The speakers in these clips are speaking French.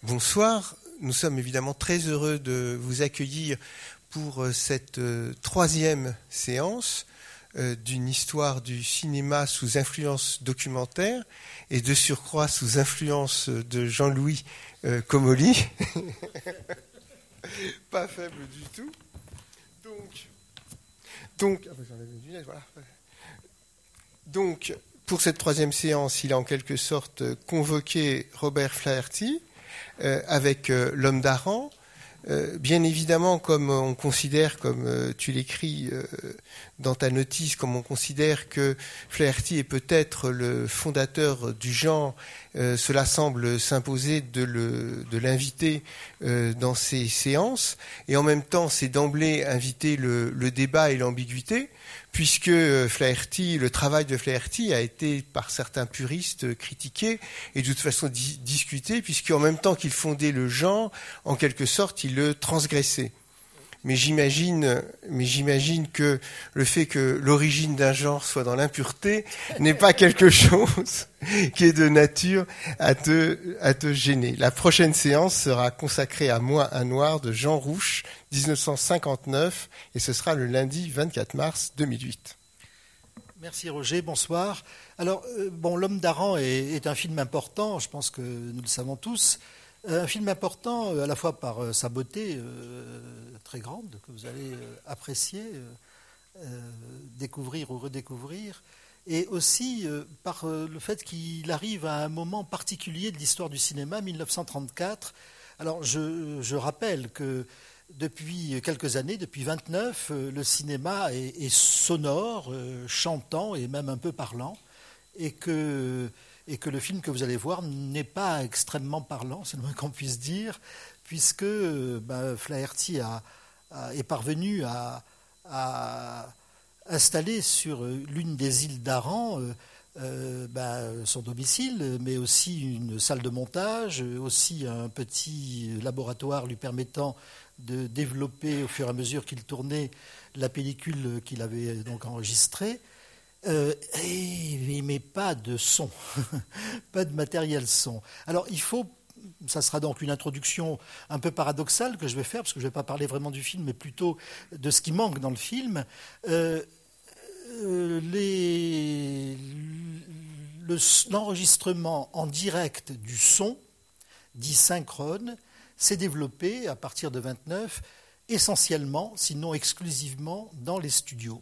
Bonsoir, nous sommes évidemment très heureux de vous accueillir pour cette troisième séance d'une histoire du cinéma sous influence documentaire et de surcroît sous influence de Jean-Louis Comolli. Pas faible du tout. Donc, pour cette troisième séance, il a en quelque sorte convoqué Robert Flaherty avec L'Homme d'Aran. Bien évidemment, comme on considère, comme tu l'écris dans ta notice, comme on considère que Flaherty est peut-être le fondateur du genre, cela semble s'imposer de l'inviter dans ces séances. Et en même temps, c'est d'emblée inviter le débat et l'ambiguïté, puisque le travail de Flaherty a été par certains puristes critiqué et de toute façon discuté, puisqu'en même temps qu'il fondait le genre, en quelque sorte, il le transgressait. Mais j'imagine que le fait que l'origine d'un genre soit dans l'impureté n'est pas quelque chose qui est de nature à te gêner. La prochaine séance sera consacrée à Moi, un noir de Jean Rouch, 1959, et ce sera le lundi 24 mars 2008. Merci Roger, bonsoir. Alors, L'Homme d'Aran est un film important, je pense que nous le savons tous. Un film important à la fois par sa beauté très grande, que vous allez apprécier, découvrir ou redécouvrir, et aussi par le fait qu'il arrive à un moment particulier de l'histoire du cinéma, 1934. Alors je rappelle que depuis quelques années, depuis 29, le cinéma est sonore, chantant et même un peu parlant, et que le film que vous allez voir n'est pas extrêmement parlant, c'est le moins qu'on puisse dire, puisque Flaherty est parvenu à installer sur l'une des îles d'Aran son domicile, mais aussi une salle de montage, aussi un petit laboratoire lui permettant de développer au fur et à mesure qu'il tournait la pellicule qu'il avait donc enregistrée. Mais pas de son, pas de matériel son. Alors ça sera donc une introduction un peu paradoxale que je vais faire, parce que je ne vais pas parler vraiment du film, mais plutôt de ce qui manque dans le film. L'enregistrement en direct du son, dit synchrone, s'est développé à partir de 29, essentiellement, sinon exclusivement, dans les studios.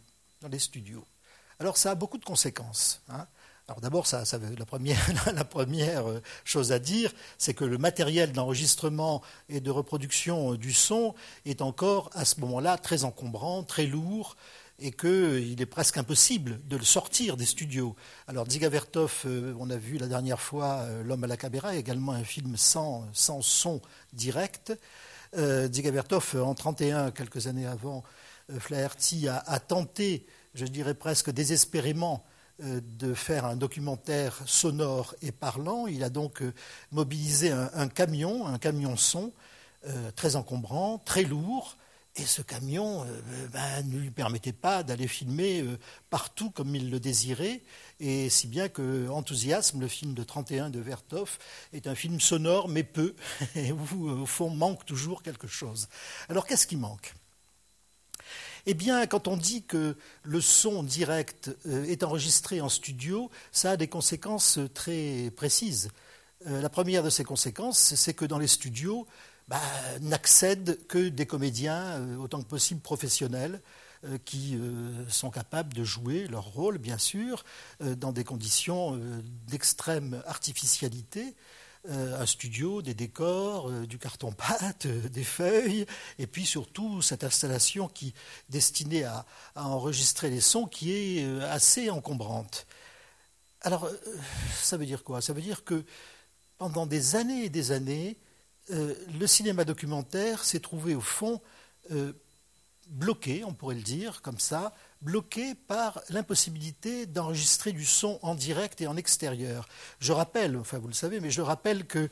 Alors ça a beaucoup de conséquences. Alors d'abord, la première chose à dire, c'est que le matériel d'enregistrement et de reproduction du son est encore à ce moment-là très encombrant, très lourd, et qu'il est presque impossible de le sortir des studios. Alors Dziga Vertov, on a vu la dernière fois L'Homme à la caméra, également un film sans son direct. Dziga Vertov, en 1931, quelques années avant, Flaherty a tenté, je dirais presque désespérément, de faire un documentaire sonore et parlant. Il a donc mobilisé un camion son, très encombrant, très lourd, et ce camion ne lui permettait pas d'aller filmer partout comme il le désirait, et si bien que Enthousiasme, le film de 1931 de Vertov, est un film sonore mais peu, et où au fond manque toujours quelque chose. Alors qu'est-ce qui manque ? Eh bien, quand on dit que le son direct est enregistré en studio, ça a des conséquences très précises. La première de ces conséquences, c'est que dans les studios, n'accèdent que des comédiens, autant que possible professionnels, qui sont capables de jouer leur rôle, bien sûr, dans des conditions d'extrême artificialité. Un studio, des décors, du carton-pâte, des feuilles, et puis surtout cette installation destinée à enregistrer les sons qui est assez encombrante. Alors, ça veut dire quoi ? Ça veut dire que pendant des années et des années, le cinéma documentaire s'est trouvé au fond bloqué, on pourrait le dire comme ça, bloqué par l'impossibilité d'enregistrer du son en direct et en extérieur. Je rappelle, enfin vous le savez, mais je rappelle que,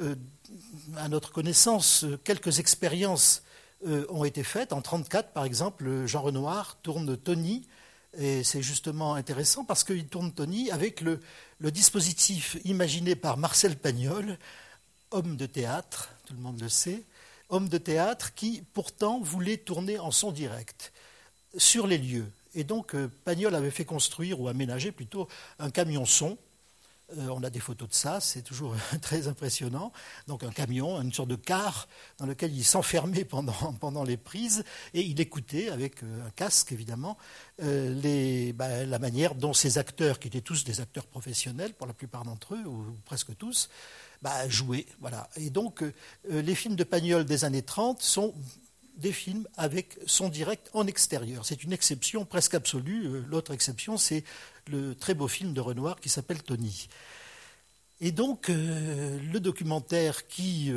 à notre connaissance, quelques expériences ont été faites. En 1934, par exemple, Jean Renoir tourne Tony, et c'est justement intéressant parce qu'il tourne Tony avec le dispositif imaginé par Marcel Pagnol, homme de théâtre, tout le monde le sait, homme de théâtre qui pourtant voulait tourner en son direct sur les lieux. Et donc Pagnol avait fait construire, ou aménager plutôt, un camion son. On a des photos de ça, c'est toujours très impressionnant. Donc un camion, une sorte de car dans lequel il s'enfermait pendant les prises et il écoutait, avec un casque évidemment, la manière dont ces acteurs, qui étaient tous des acteurs professionnels pour la plupart d'entre eux, ou presque tous, jouaient. Voilà. Et donc les films de Pagnol des années 30 sont des films avec son direct en extérieur. C'est une exception presque absolue. L'autre exception, c'est le très beau film de Renoir qui s'appelle Tony. Et donc, le documentaire qui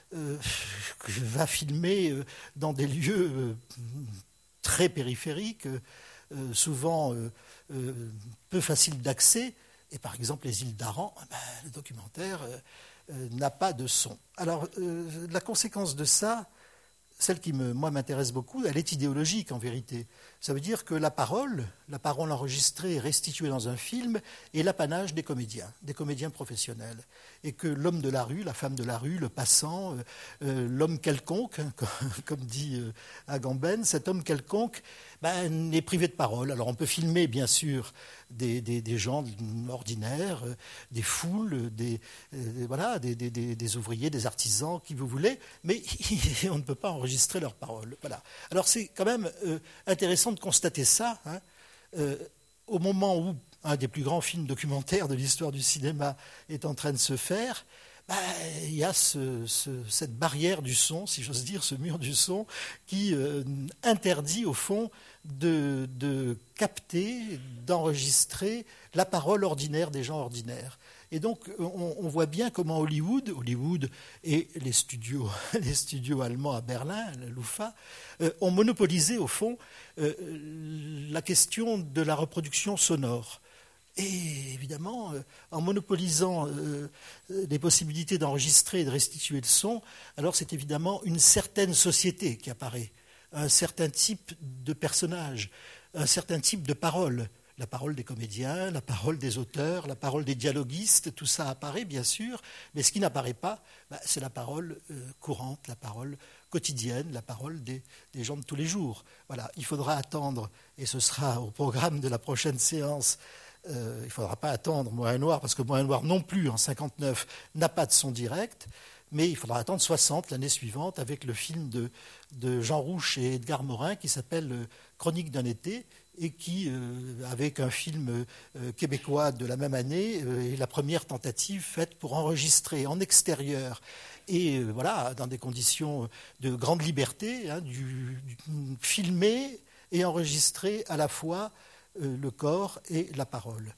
va filmer dans des lieux très périphériques, souvent peu faciles d'accès, et par exemple les îles d'Aran, le documentaire n'a pas de son. Alors, la conséquence de ça, celle qui m'intéresse beaucoup, elle est idéologique en vérité. Ça veut dire que la parole enregistrée et restituée dans un film est l'apanage des comédiens professionnels. Et que l'homme de la rue, la femme de la rue, le passant, l'homme quelconque, comme dit Agamben, cet homme quelconque est privé de parole. Alors on peut filmer bien sûr des gens ordinaires, des foules, des ouvriers, des artisans, qui vous voulez, mais on ne peut pas enregistrer leurs paroles. Voilà. Alors c'est quand même intéressant de constater ça, au moment où un des plus grands films documentaires de l'histoire du cinéma est en train de se faire. Il y a cette barrière du son, si j'ose dire, ce mur du son, qui interdit au fond de capter, d'enregistrer la parole ordinaire des gens ordinaires. Et donc on voit bien comment Hollywood et les studios allemands à Berlin, la Lufa, ont monopolisé au fond la question de la reproduction sonore. Et évidemment, en monopolisant les possibilités d'enregistrer et de restituer le son, alors c'est évidemment une certaine société qui apparaît, un certain type de personnage, un certain type de parole. La parole des comédiens, la parole des auteurs, la parole des dialoguistes, tout ça apparaît bien sûr, mais ce qui n'apparaît pas, c'est la parole courante, la parole quotidienne, la parole des gens de tous les jours. Voilà, il faudra attendre, et ce sera au programme de la prochaine séance. Il ne faudra pas attendre Moin Noir, parce que Moin Noir non plus, en 1959, n'a pas de son direct, mais il faudra attendre 60, l'année suivante, avec le film de Jean Rouch et Edgar Morin, qui s'appelle Chronique d'un été, et qui, avec un film québécois de la même année, est la première tentative faite pour enregistrer en extérieur, et dans des conditions de grande liberté, filmer et enregistrer à la fois le corps et la parole.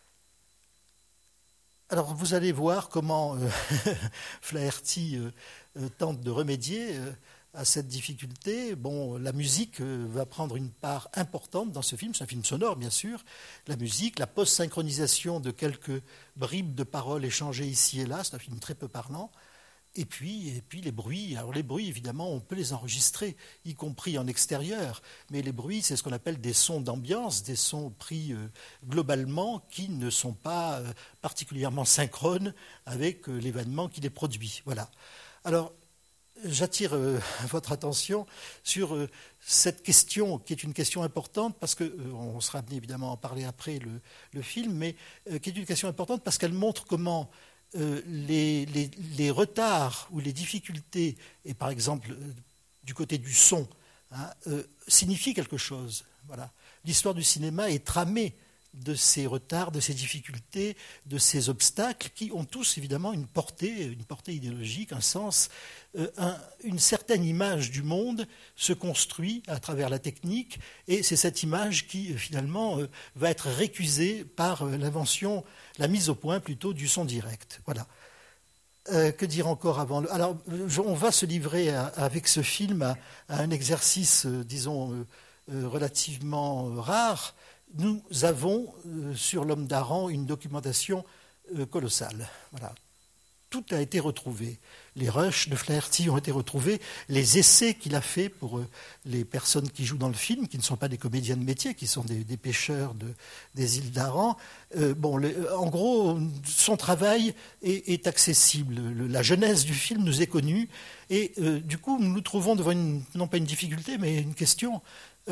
Alors vous allez voir comment Flaherty tente de remédier à cette difficulté. Bon, la musique va prendre une part importante dans ce film. C'est un film sonore, bien sûr. La musique, la post-synchronisation de quelques bribes de paroles échangées ici et là. C'est un film très peu parlant. Et puis les bruits. Alors les bruits, évidemment, on peut les enregistrer, y compris en extérieur. Mais les bruits, c'est ce qu'on appelle des sons d'ambiance, des sons pris globalement qui ne sont pas particulièrement synchrones avec l'événement qui les produit. Voilà. Alors, j'attire votre attention sur cette question, qui est une question importante, parce qu'on sera amené évidemment à en parler après le film, mais qui est une question importante parce qu'elle montre comment les retards ou les difficultés, et par exemple du côté du son, signifient quelque chose. Voilà. L'histoire du cinéma est tramée de ces retards, de ces difficultés, de ces obstacles qui ont tous évidemment une portée idéologique, un sens. Une certaine image du monde se construit à travers la technique, et c'est cette image qui finalement va être récusée par l'invention, la mise au point plutôt du son direct. Voilà. Que dire encore avant Alors, on va se livrer avec ce film à un exercice, disons, relativement rare. Nous avons sur l'homme d'Aran une documentation colossale. Voilà. tout a été retrouvé. Les rushs de Flaherty ont été retrouvés, les essais qu'il a faits pour les personnes qui jouent dans le film, qui ne sont pas des comédiens de métier, qui sont des pêcheurs des îles d'Aran. En gros, son travail est accessible. La genèse du film nous est connue. Et du coup, nous nous trouvons devant, non pas une difficulté, mais une question.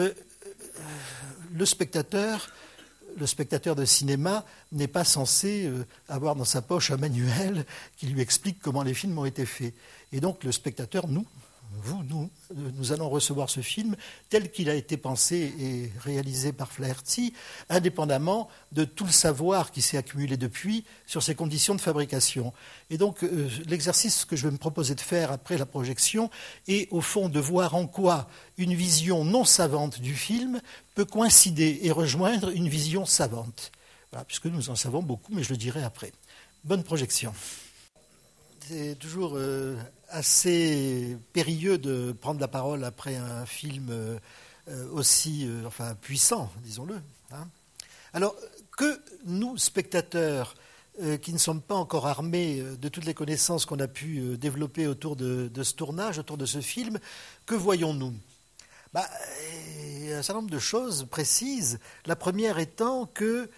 Le spectateur de cinéma n'est pas censé avoir dans sa poche un manuel qui lui explique comment les films ont été faits. Et donc le spectateur, nous allons recevoir ce film tel qu'il a été pensé et réalisé par Flaherty, indépendamment de tout le savoir qui s'est accumulé depuis sur ses conditions de fabrication. Et donc l'exercice que je vais me proposer de faire après la projection est au fond de voir en quoi une vision non savante du film peut coïncider et rejoindre une vision savante. Voilà, puisque nous en savons beaucoup, mais je le dirai après. Bonne projection. C'est toujours assez périlleux de prendre la parole après un film aussi puissant, disons-le. Hein. Alors que nous, spectateurs, qui ne sommes pas encore armés de toutes les connaissances qu'on a pu développer autour de ce tournage, autour de ce film, que voyons-nous ? Un certain nombre de choses précises. La première étant que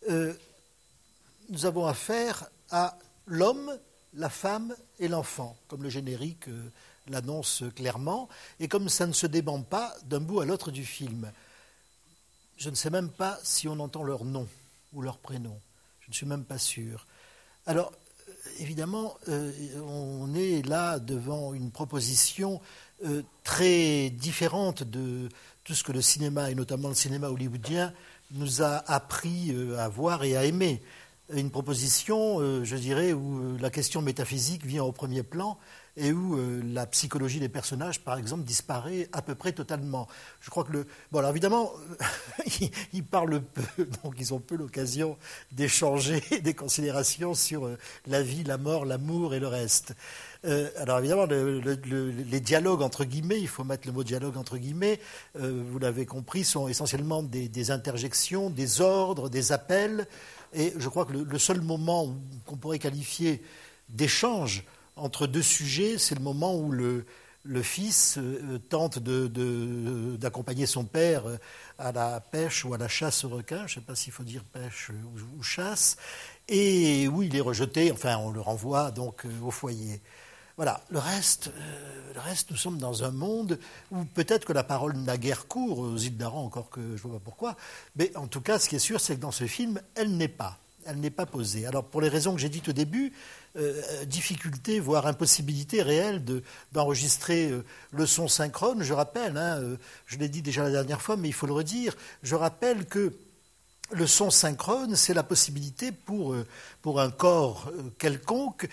nous avons affaire à l'homme, la femme et l'enfant, comme le générique l'annonce clairement, et comme ça ne se dément pas d'un bout à l'autre du film. Je ne sais même pas si on entend leur nom ou leur prénom. Je ne suis même pas sûr. Alors, évidemment, on est là devant une proposition très différente de tout ce que le cinéma, et notamment le cinéma hollywoodien, nous a appris à voir et à aimer. Une proposition, je dirais, où la question métaphysique vient au premier plan et où la psychologie des personnages, par exemple, disparaît à peu près totalement. Je crois que alors évidemment, ils parlent peu, donc ils ont peu l'occasion d'échanger des considérations sur la vie, la mort, l'amour et le reste. Alors évidemment, les dialogues entre guillemets, il faut mettre le mot dialogue entre guillemets, vous l'avez compris, sont essentiellement des interjections, des ordres, des appels. Et je crois que le seul moment qu'on pourrait qualifier d'échange entre deux sujets, c'est le moment où le fils tente d'accompagner son père à la pêche ou à la chasse au requin, je ne sais pas s'il faut dire pêche ou chasse, et où il est rejeté, enfin on le renvoie donc au foyer. Voilà, le reste, nous sommes dans un monde où peut-être que la parole n'a guère cours, aux îles d'Aran encore que je ne vois pas pourquoi, mais en tout cas, ce qui est sûr, c'est que dans ce film, elle n'est pas posée. Alors, pour les raisons que j'ai dites au début, difficulté, voire impossibilité réelle d'enregistrer le son synchrone, je rappelle, je l'ai dit déjà la dernière fois, mais il faut le redire, je rappelle que le son synchrone, c'est la possibilité pour un corps quelconque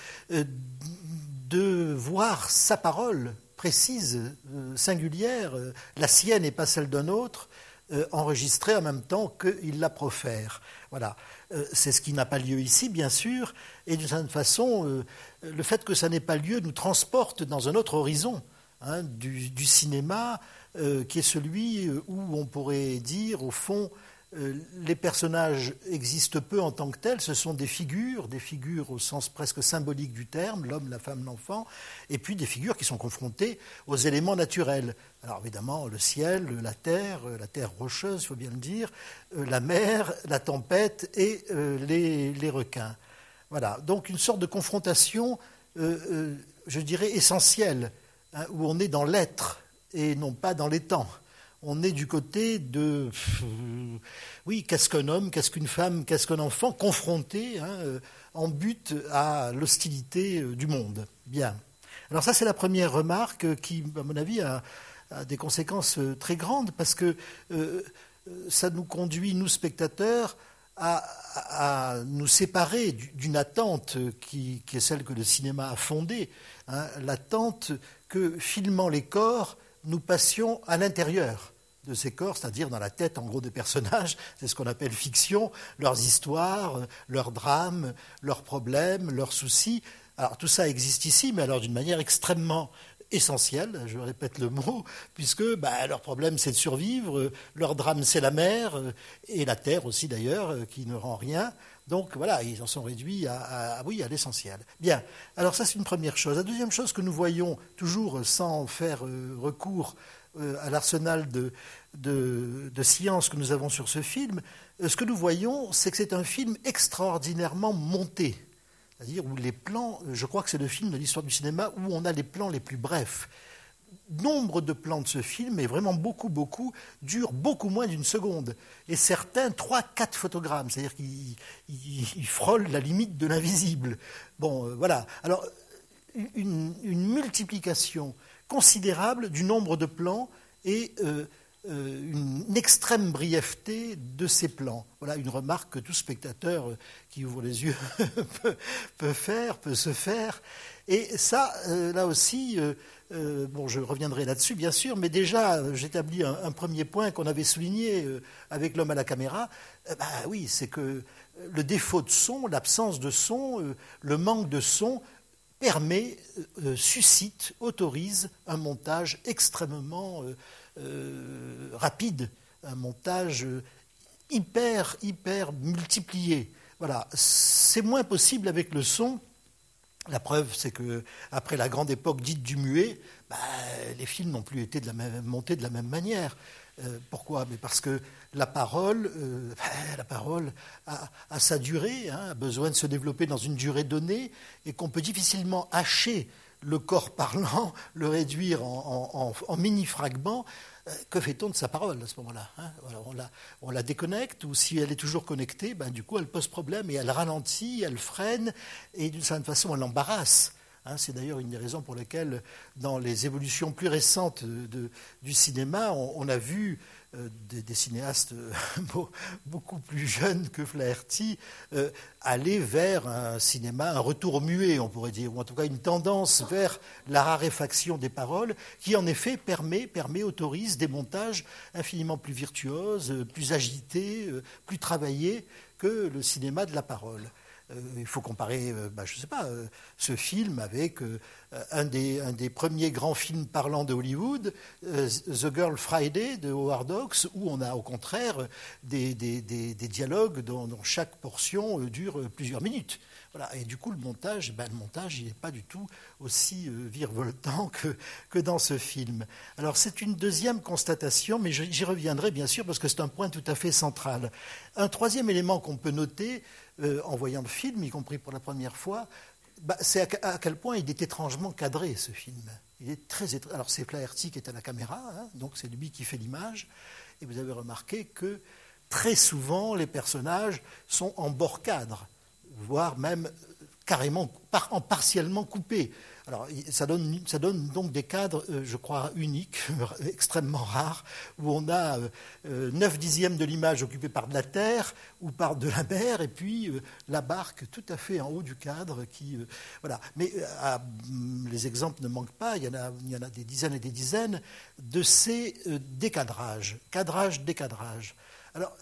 de voir sa parole précise, singulière, la sienne et pas celle d'un autre, enregistrée en même temps qu'il la profère. Voilà. C'est ce qui n'a pas lieu ici, bien sûr, et d'une certaine façon, le fait que ça n'ait pas lieu nous transporte dans un autre horizon du cinéma, qui est celui où on pourrait dire, au fond, les personnages existent peu en tant que tels, ce sont des figures au sens presque symbolique du terme, l'homme, la femme, l'enfant, et puis des figures qui sont confrontées aux éléments naturels. Alors évidemment, le ciel, la terre rocheuse, il faut bien le dire, la mer, la tempête et les requins. Voilà, donc une sorte de confrontation, je dirais, essentielle, où on est dans l'être et non pas dans les temps. On est du côté de, qu'est-ce qu'un homme, qu'est-ce qu'une femme, qu'est-ce qu'un enfant, confronté en but à l'hostilité du monde. Bien. Alors ça, c'est la première remarque qui, à mon avis, a des conséquences très grandes, parce que ça nous conduit, nous spectateurs, à nous séparer d'une attente qui est celle que le cinéma a fondée, l'attente que, filmant les corps, nous passions à l'intérieur de ces corps, c'est-à-dire dans la tête, en gros, des personnages. C'est ce qu'on appelle fiction, leurs histoires, leurs drames, leurs problèmes, leurs soucis. Alors tout ça existe ici, mais alors d'une manière extrêmement essentielle, je répète le mot, puisque leur problème c'est de survivre, leur drame c'est la mer, et la terre aussi d'ailleurs, qui ne rend rien. Donc voilà, ils en sont réduits à l'essentiel. Bien, alors ça c'est une première chose. La deuxième chose que nous voyons, toujours sans faire recours à l'arsenal de science que nous avons sur ce film, ce que nous voyons, c'est que c'est un film extraordinairement monté. C'est-à-dire où les plans, je crois que c'est le film de l'histoire du cinéma où on a les plans les plus brefs. Nombre de plans de ce film, et vraiment beaucoup, durent beaucoup moins d'une seconde. Et certains, 3-4 photogrammes, c'est-à-dire qu'ils frôlent la limite de l'invisible. Bon, voilà. Alors, une multiplication considérable du nombre de plans et une extrême brièveté de ces plans. Voilà une remarque que tout spectateur qui ouvre les yeux peut se faire. Et ça, là aussi, je reviendrai là-dessus, bien sûr, mais déjà, j'établis un premier point qu'on avait souligné avec l'homme à la caméra. Oui, c'est que le défaut de son, l'absence de son, le manque de son permet, suscite, autorise un montage extrêmement rapide, un montage hyper multiplié. Voilà, c'est moins possible avec le son. La preuve, c'est que après la grande époque dite du muet, les films n'ont plus été montés de la même manière. Pourquoi ? Mais parce que la parole a sa durée, a besoin de se développer dans une durée donnée, et qu'on peut difficilement hacher le corps parlant, le réduire en mini-fragments. Que fait-on de sa parole à ce moment-là ? On la déconnecte, ou si elle est toujours connectée, du coup elle pose problème et elle ralentit, elle freine, et d'une certaine façon elle embarrasse. C'est d'ailleurs une des raisons pour lesquelles, dans les évolutions plus récentes du cinéma, on a vu des cinéastes beaucoup plus jeunes que Flaherty aller vers un cinéma, un retour au muet, on pourrait dire, ou en tout cas une tendance vers la raréfaction des paroles, qui en effet autorise des montages infiniment plus virtuoses, plus agités, plus travaillés que le cinéma de la parole. Il faut comparer, ce film avec un des premiers grands films parlants de Hollywood, The Girl Friday de Howard Hawks, où on a au contraire des dialogues dont chaque portion dure plusieurs minutes. Voilà. Et du coup, le montage, il n'est pas du tout aussi virevoltant que dans ce film. Alors, c'est une deuxième constatation, mais j'y reviendrai bien sûr parce que c'est un point tout à fait central. Un troisième élément qu'on peut noter en voyant le film, y compris pour la première fois, c'est à quel point il est étrangement cadré, ce film. Il est très étrange. Alors, c'est Flaherty qui est à la caméra, donc c'est lui qui fait l'image. Et vous avez remarqué que très souvent, les personnages sont en bord cadre, voire même carrément, partiellement coupés. Alors, ça donne donc des cadres, je crois, uniques, extrêmement rares, où on a 9/10 de l'image occupée par de la terre ou par de la mer, et puis la barque tout à fait en haut du cadre. Voilà. Mais les exemples ne manquent pas, il y en a des dizaines et des dizaines de ces décadrages, cadrage-décadrage. Alors,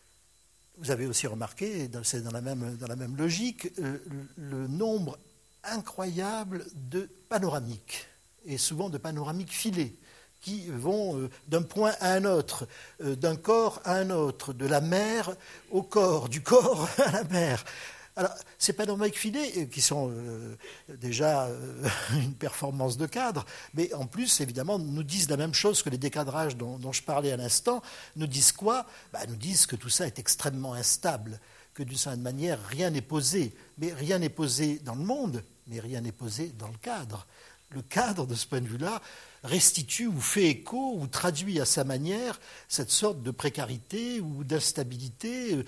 vous avez aussi remarqué, c'est dans la même logique, le nombre incroyable de panoramiques, et souvent de panoramiques filées, qui vont d'un point à un autre, d'un corps à un autre, de la mer au corps, du corps à la mer. Alors, ces panoramiques filées, qui sont déjà une performance de cadre, mais en plus, évidemment, nous disent la même chose que les décadrages dont je parlais à l'instant, nous disent quoi ? Nous disent que tout ça est extrêmement instable, que d'une certaine manière, rien n'est posé. Mais rien n'est posé dans le monde, mais rien n'est posé dans le cadre. Le cadre, de ce point de vue-là, restitue ou fait écho ou traduit à sa manière cette sorte de précarité ou d'instabilité.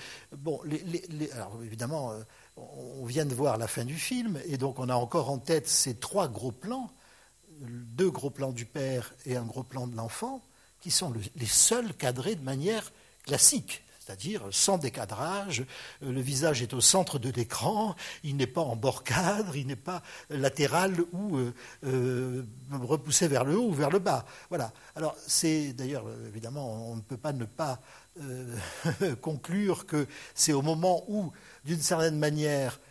Alors évidemment, on vient de voir la fin du film, et donc on a encore en tête ces 3 gros plans, 2 gros plans du père et un gros plan de l'enfant, qui sont les seuls cadrés de manière classique. C'est-à-dire sans décadrage, le visage est au centre de l'écran, il n'est pas en bord cadre, il n'est pas latéral ou repoussé vers le haut ou vers le bas. Voilà. Alors c'est d'ailleurs, évidemment, on ne peut pas ne pas conclure que c'est au moment où, d'une certaine manière,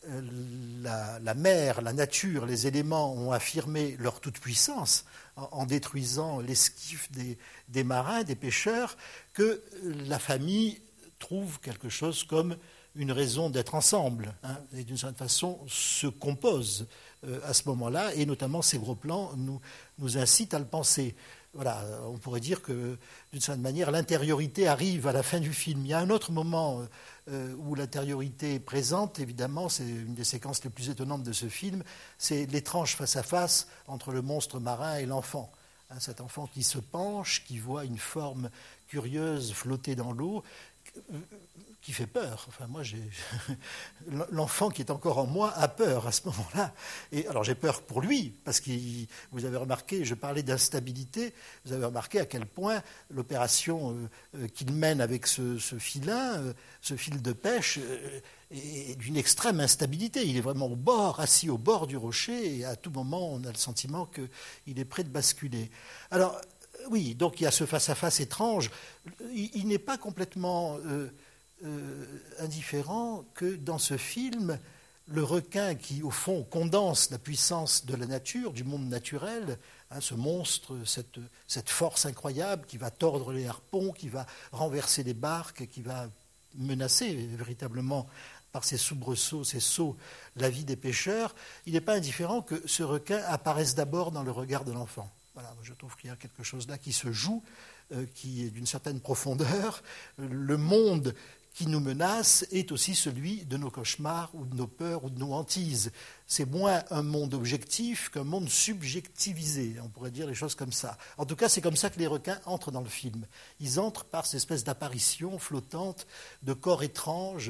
la mer, la nature, les éléments ont affirmé leur toute-puissance en détruisant l'esquif des marins, des pêcheurs, que la famille trouve quelque chose comme une raison d'être ensemble, hein, et d'une certaine façon se composent à ce moment-là, et notamment ces gros plans nous incitent à le penser. Voilà, on pourrait dire que, d'une certaine manière, l'intériorité arrive à la fin du film. Il y a un autre moment où l'intériorité est présente, évidemment, c'est une des séquences les plus étonnantes de ce film, c'est l'étrange face-à-face entre le monstre marin et l'enfant. Hein, cet enfant qui se penche, qui voit une forme curieuse flotter dans l'eau, qui fait peur. Enfin, moi, l'enfant qui est encore en moi a peur à ce moment-là. Et alors, j'ai peur pour lui, parce que vous avez remarqué, je parlais d'instabilité, vous avez remarqué à quel point l'opération qu'il mène avec ce filin, ce fil de pêche, est d'une extrême instabilité. Il est vraiment au bord, assis au bord du rocher, et à tout moment, on a le sentiment qu'il est prêt de basculer. Alors, oui, donc il y a ce face-à-face étrange. Il n'est pas complètement indifférent que dans ce film, le requin qui, au fond, condense la puissance de la nature, du monde naturel, hein, ce monstre, cette force incroyable qui va tordre les harpons, qui va renverser les barques, qui va menacer véritablement par ses soubresauts, ses sauts, la vie des pêcheurs, il n'est pas indifférent que ce requin apparaisse d'abord dans le regard de l'enfant. Voilà, je trouve qu'il y a quelque chose là qui se joue, qui est d'une certaine profondeur. Le monde qui nous menace est aussi celui de nos cauchemars ou de nos peurs ou de nos hantises. C'est moins un monde objectif qu'un monde subjectivisé, on pourrait dire les choses comme ça. En tout cas, c'est comme ça que les requins entrent dans le film. Ils entrent par cette espèce d'apparition flottante de corps étranges,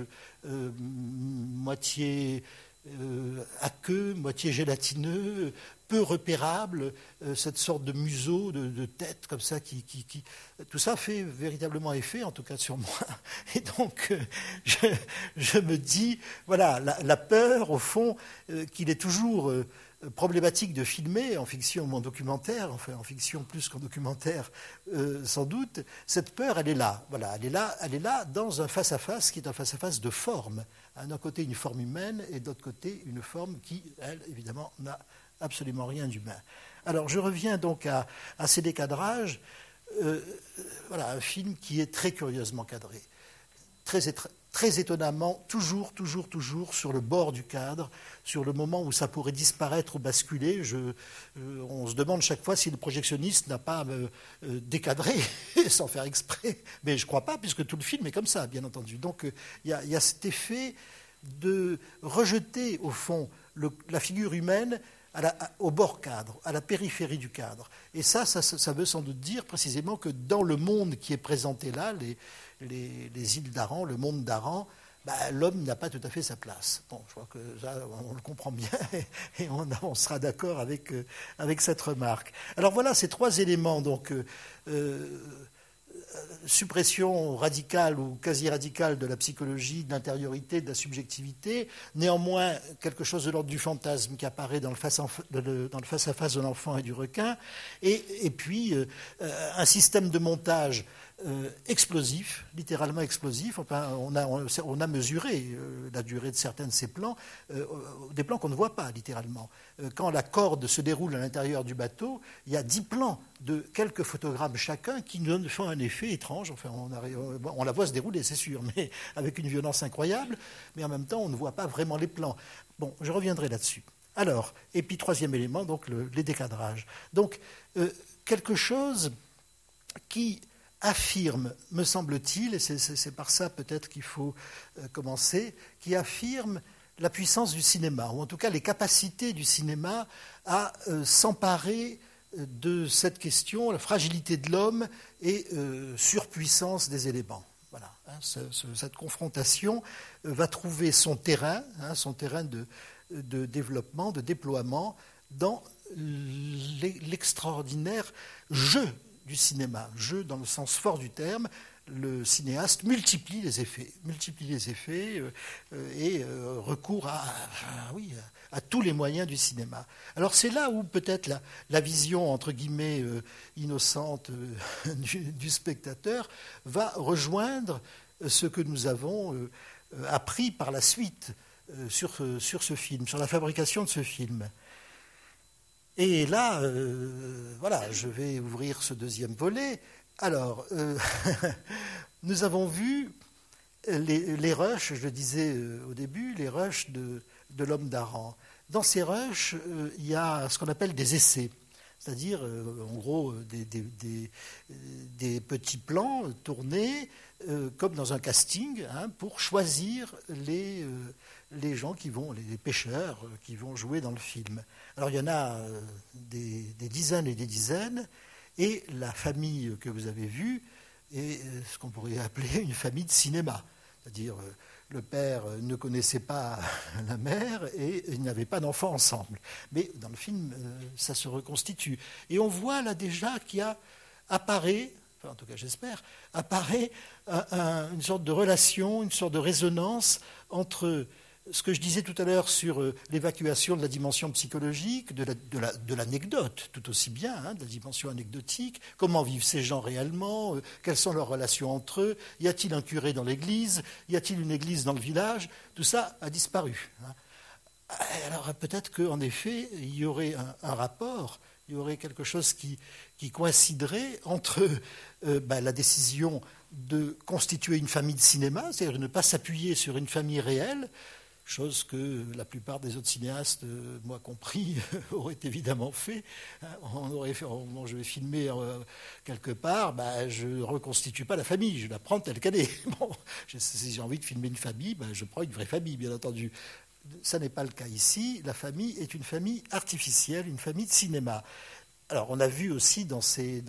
moitié aqueux, moitié gélatineux, peu repérable, cette sorte de museau, de tête comme ça, tout ça fait véritablement effet, en tout cas sur moi. Et donc, je me dis, voilà, la peur, au fond, qu'il est toujours problématique de filmer en fiction ou en documentaire, enfin en fiction plus qu'en documentaire sans doute, cette peur, elle est là. Voilà, elle est là dans un face-à-face qui est un face-à-face de forme. D'un côté, une forme humaine, et de l'autre côté, une forme qui, elle, évidemment, n'a absolument rien d'humain. Alors, je reviens donc à ces décadrages. Voilà, un film qui est très curieusement cadré, très étonnamment, toujours sur le bord du cadre, sur le moment où ça pourrait disparaître ou basculer. On se demande chaque fois si le projectionniste n'a pas décadré sans faire exprès. Mais je ne crois pas, puisque tout le film est comme ça, bien entendu. Donc il y a cet effet de rejeter, au fond, la figure humaine au bord cadre, à la périphérie du cadre. Et ça veut sans doute dire précisément que dans le monde qui est présenté là, les îles d'Aran, le monde d'Aran, l'homme n'a pas tout à fait sa place. Bon, je crois que ça, on le comprend bien et on sera d'accord avec cette remarque. Alors voilà ces trois éléments, donc suppression radicale ou quasi-radicale de la psychologie, de l'intériorité, de la subjectivité, néanmoins quelque chose de l'ordre du fantasme qui apparaît dans le face-à-face de l'enfant et du requin, et puis un système de montage explosif, littéralement explosif. Enfin, on a mesuré la durée de certains de ces plans, des plans qu'on ne voit pas littéralement. Quand la corde se déroule à l'intérieur du bateau, il y a 10 plans de quelques photogrammes chacun qui nous font un effet étrange. Enfin, on la voit se dérouler, c'est sûr, mais avec une violence incroyable, mais en même temps, on ne voit pas vraiment les plans. Bon, je reviendrai là-dessus. Alors, et puis troisième élément, donc les décadrages. Donc, quelque chose qui affirme, me semble-t-il, et c'est par ça peut-être qu'il faut commencer, qui affirme la puissance du cinéma, ou en tout cas les capacités du cinéma à s'emparer de cette question, la fragilité de l'homme et surpuissance des éléments. Voilà, hein, cette confrontation va trouver son terrain de développement, de déploiement dans l'extraordinaire jeu du cinéma. Jeu dans le sens fort du terme. Le cinéaste multiplie les effets et recourt à tous les moyens du cinéma. Alors c'est là où peut-être la vision, entre guillemets, innocente du spectateur va rejoindre ce que nous avons appris par la suite sur ce film, sur la fabrication de ce film. Et là, voilà, je vais ouvrir ce deuxième volet. Alors, nous avons vu les rushs, je le disais au début, les rushs de l'homme d'Aran. Dans ces rushs, il y a ce qu'on appelle des essais, c'est-à-dire, en gros, des petits plans tournés comme dans un casting, pour choisir les gens les pêcheurs qui vont jouer dans le film. Alors, il y en a des dizaines et des dizaines, et la famille que vous avez vue est ce qu'on pourrait appeler une famille de cinéma, c'est-à-dire le père ne connaissait pas la mère et ils n'avaient pas d'enfants ensemble. Mais dans le film, ça se reconstitue. Et on voit là déjà qu'il apparaît, enfin en tout cas j'espère, apparaît une sorte de relation, une sorte de résonance entre ce que je disais tout à l'heure sur l'évacuation de la dimension psychologique, de l'anecdote, tout aussi bien, de la dimension anecdotique, comment vivent ces gens réellement, quelles sont leurs relations entre eux, y a-t-il un curé dans l'église, y a-t-il une église dans le village, tout ça a disparu. Alors peut-être qu'en effet, il y aurait un rapport, il y aurait quelque chose qui coïnciderait entre la décision de constituer une famille de cinéma, c'est-à-dire de ne pas s'appuyer sur une famille réelle, chose que la plupart des autres cinéastes, moi compris, auraient évidemment fait. On aurait fait, je vais filmer quelque part, je ne reconstitue pas la famille, je la prends telle qu'elle est. Bon, si j'ai envie de filmer une famille, je prends une vraie famille, bien entendu. Ça n'est pas le cas ici. La famille est une famille artificielle, une famille de cinéma. Alors, on a vu aussi dans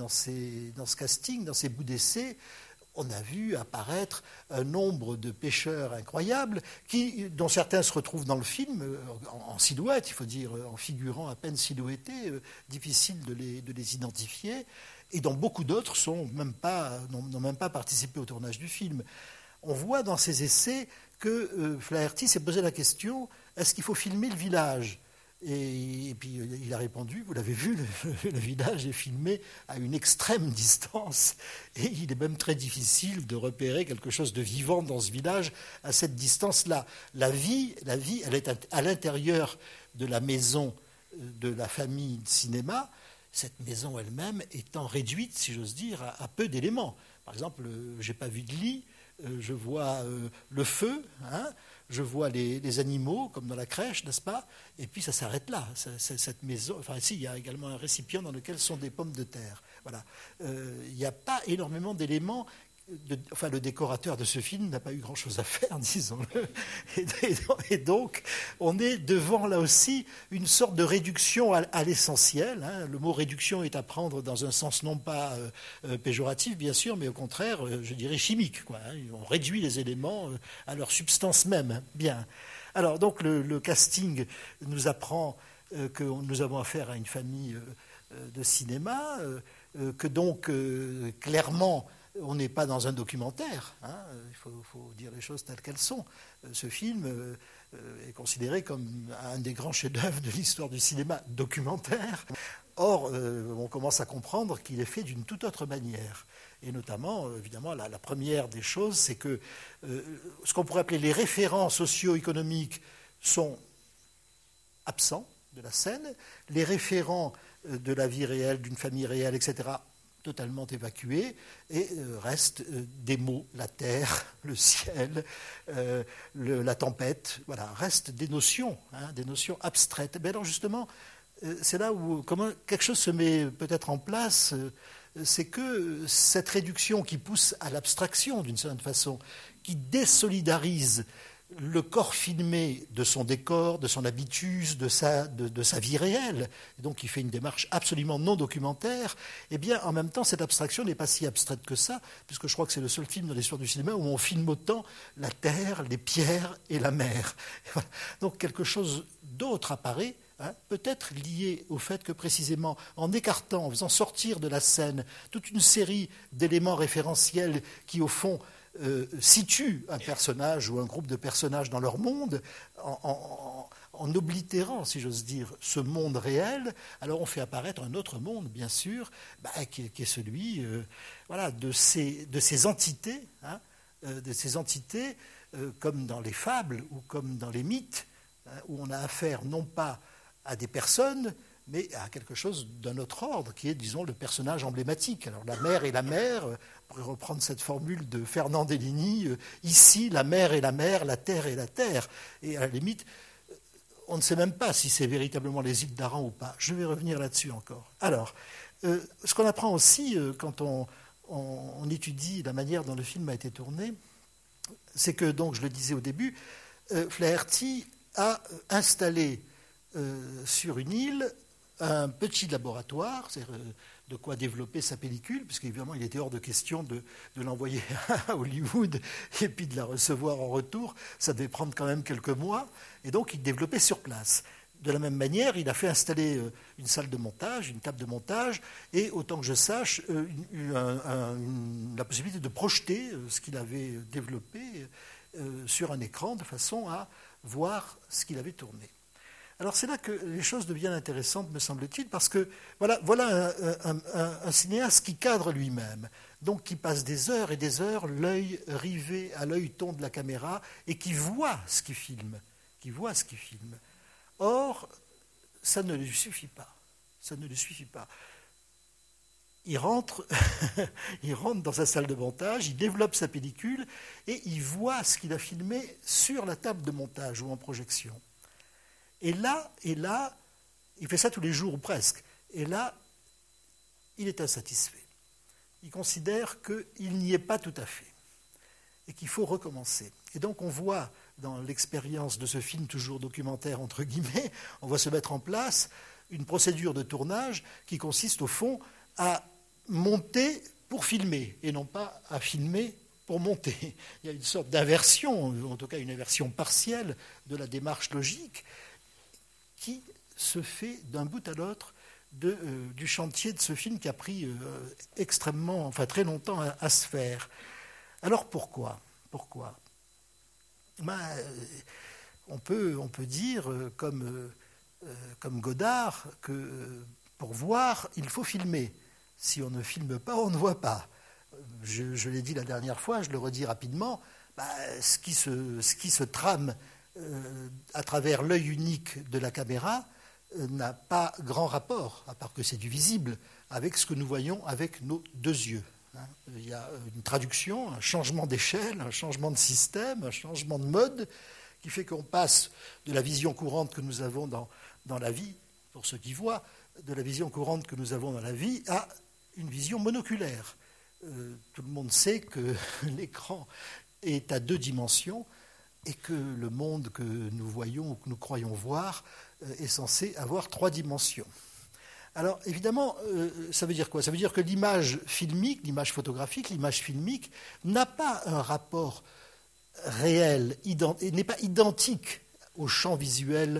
ce casting, dans ces bouts d'essai, on a vu apparaître un nombre de pêcheurs incroyables, dont certains se retrouvent dans le film en silhouette, il faut dire, en figurant à peine silhouettés, difficile de les identifier, et dont beaucoup d'autres n'ont même pas participé au tournage du film. On voit dans ces essais que Flaherty s'est posé la question, est-ce qu'il faut filmer le village ? Et puis il a répondu, vous l'avez vu, le village est filmé à une extrême distance et il est même très difficile de repérer quelque chose de vivant dans ce village à cette distance-là. La vie, elle est à l'intérieur de la maison de la famille de cinéma, cette maison elle-même étant réduite, si j'ose dire, à peu d'éléments. Par exemple, je n'ai pas vu de lit, je vois le feu, je vois les animaux, comme dans la crèche, n'est-ce pas ? Et puis ça s'arrête là. Cette maison, enfin ici, il y a également un récipient dans lequel sont des pommes de terre. Voilà. Il n'y a pas énormément d'éléments. Le décorateur de ce film n'a pas eu grand-chose à faire, disons-le. Et donc, on est devant, là aussi, une sorte de réduction à l'essentiel. Le mot réduction est à prendre dans un sens non pas péjoratif, bien sûr, mais au contraire, je dirais chimique. On réduit les éléments à leur substance même. Bien. Alors, donc, le casting nous apprend que nous avons affaire à une famille de cinéma, que donc, clairement, on n'est pas dans un documentaire, il faut dire les choses telles qu'elles sont. Ce film est considéré comme un des grands chefs-d'œuvre de l'histoire du cinéma documentaire. Or, on commence à comprendre qu'il est fait d'une toute autre manière. Et notamment, évidemment, la première des choses, c'est que ce qu'on pourrait appeler les référents socio-économiques sont absents de la scène, les référents de la vie réelle, d'une famille réelle, etc., totalement évacués, et restent des mots, la terre, le ciel, la tempête, voilà, restent des notions abstraites. Mais alors justement, c'est là où quelque chose se met peut-être en place, c'est que cette réduction qui pousse à l'abstraction d'une certaine façon, qui désolidarise le corps filmé de son décor, de son habitus, de sa vie réelle, et donc il fait une démarche absolument non documentaire, eh bien en même temps cette abstraction n'est pas si abstraite que ça, puisque je crois que c'est le seul film dans l'histoire du cinéma où on filme autant la terre, les pierres et la mer. Et voilà. Donc quelque chose d'autre apparaît, peut-être lié au fait que précisément en écartant, en faisant sortir de la scène toute une série d'éléments référentiels qui au fond situe un personnage ou un groupe de personnages dans leur monde, en oblitérant, si j'ose dire, ce monde réel, alors on fait apparaître un autre monde, bien sûr, qui est celui de ces entités, comme dans les fables ou comme dans les mythes, où on a affaire non pas à des personnes, mais à quelque chose d'un autre ordre, qui est, disons, le personnage emblématique. Alors la mer est la mer, on pourrait reprendre cette formule de Fernand Deligny, ici la mer est la mer, la terre est la terre. Et à la limite, on ne sait même pas si c'est véritablement les îles d'Aran ou pas. Je vais revenir là-dessus encore. Alors, ce qu'on apprend aussi quand on étudie la manière dont le film a été tourné, c'est que, donc, je le disais au début, Flaherty a installé sur une île un petit laboratoire, c'est de quoi développer sa pellicule, puisqu'évidemment il était hors de question de l'envoyer à Hollywood et puis de la recevoir en retour, ça devait prendre quand même quelques mois, et donc il développait sur place. De la même manière, il a fait installer une salle de montage, une table de montage, et autant que je sache, la possibilité de projeter ce qu'il avait développé sur un écran de façon à voir ce qu'il avait tourné. Alors c'est là que les choses deviennent intéressantes, me semble-t-il, parce que voilà un cinéaste qui cadre lui-même, donc qui passe des heures et des heures, l'œil rivé à l'œilleton de la caméra, et qui voit ce qu'il filme, Or, ça ne lui suffit pas. Il rentre dans sa salle de montage, il développe sa pellicule, et il voit ce qu'il a filmé sur la table de montage ou en projection. Et là, il fait ça tous les jours ou presque. Et là, il est insatisfait. Il considère qu'il n'y est pas tout à fait et qu'il faut recommencer. Et donc on voit dans l'expérience de ce film toujours documentaire, entre guillemets, on voit se mettre en place une procédure de tournage qui consiste au fond à monter pour filmer et non pas à filmer pour monter. Il y a une sorte d'inversion, en tout cas une inversion partielle de la démarche logique, qui se fait d'un bout à l'autre du chantier de ce film qui a pris très longtemps à se faire. Alors pourquoi on peut dire, comme Godard, que pour voir, il faut filmer. Si on ne filme pas, on ne voit pas. Je l'ai dit la dernière fois, je le redis rapidement, ce qui se trame à travers l'œil unique de la caméra n'a pas grand rapport, à part que c'est du visible, avec ce que nous voyons avec nos deux yeux. Il y a une traduction, un changement d'échelle, un changement de système, un changement de mode, qui fait qu'on passe de la vision courante que nous avons dans la vie, pour ceux qui voient, de la vision courante que nous avons dans la vie à une vision monoculaire. Tout le monde sait que l'écran est à 2 dimensions, et que le monde que nous voyons ou que nous croyons voir est censé avoir 3 dimensions. Alors évidemment, ça veut dire quoi ? Ça veut dire que l'image filmique, l'image photographique, l'image filmique n'a pas un rapport réel, n'est pas identique au champ visuel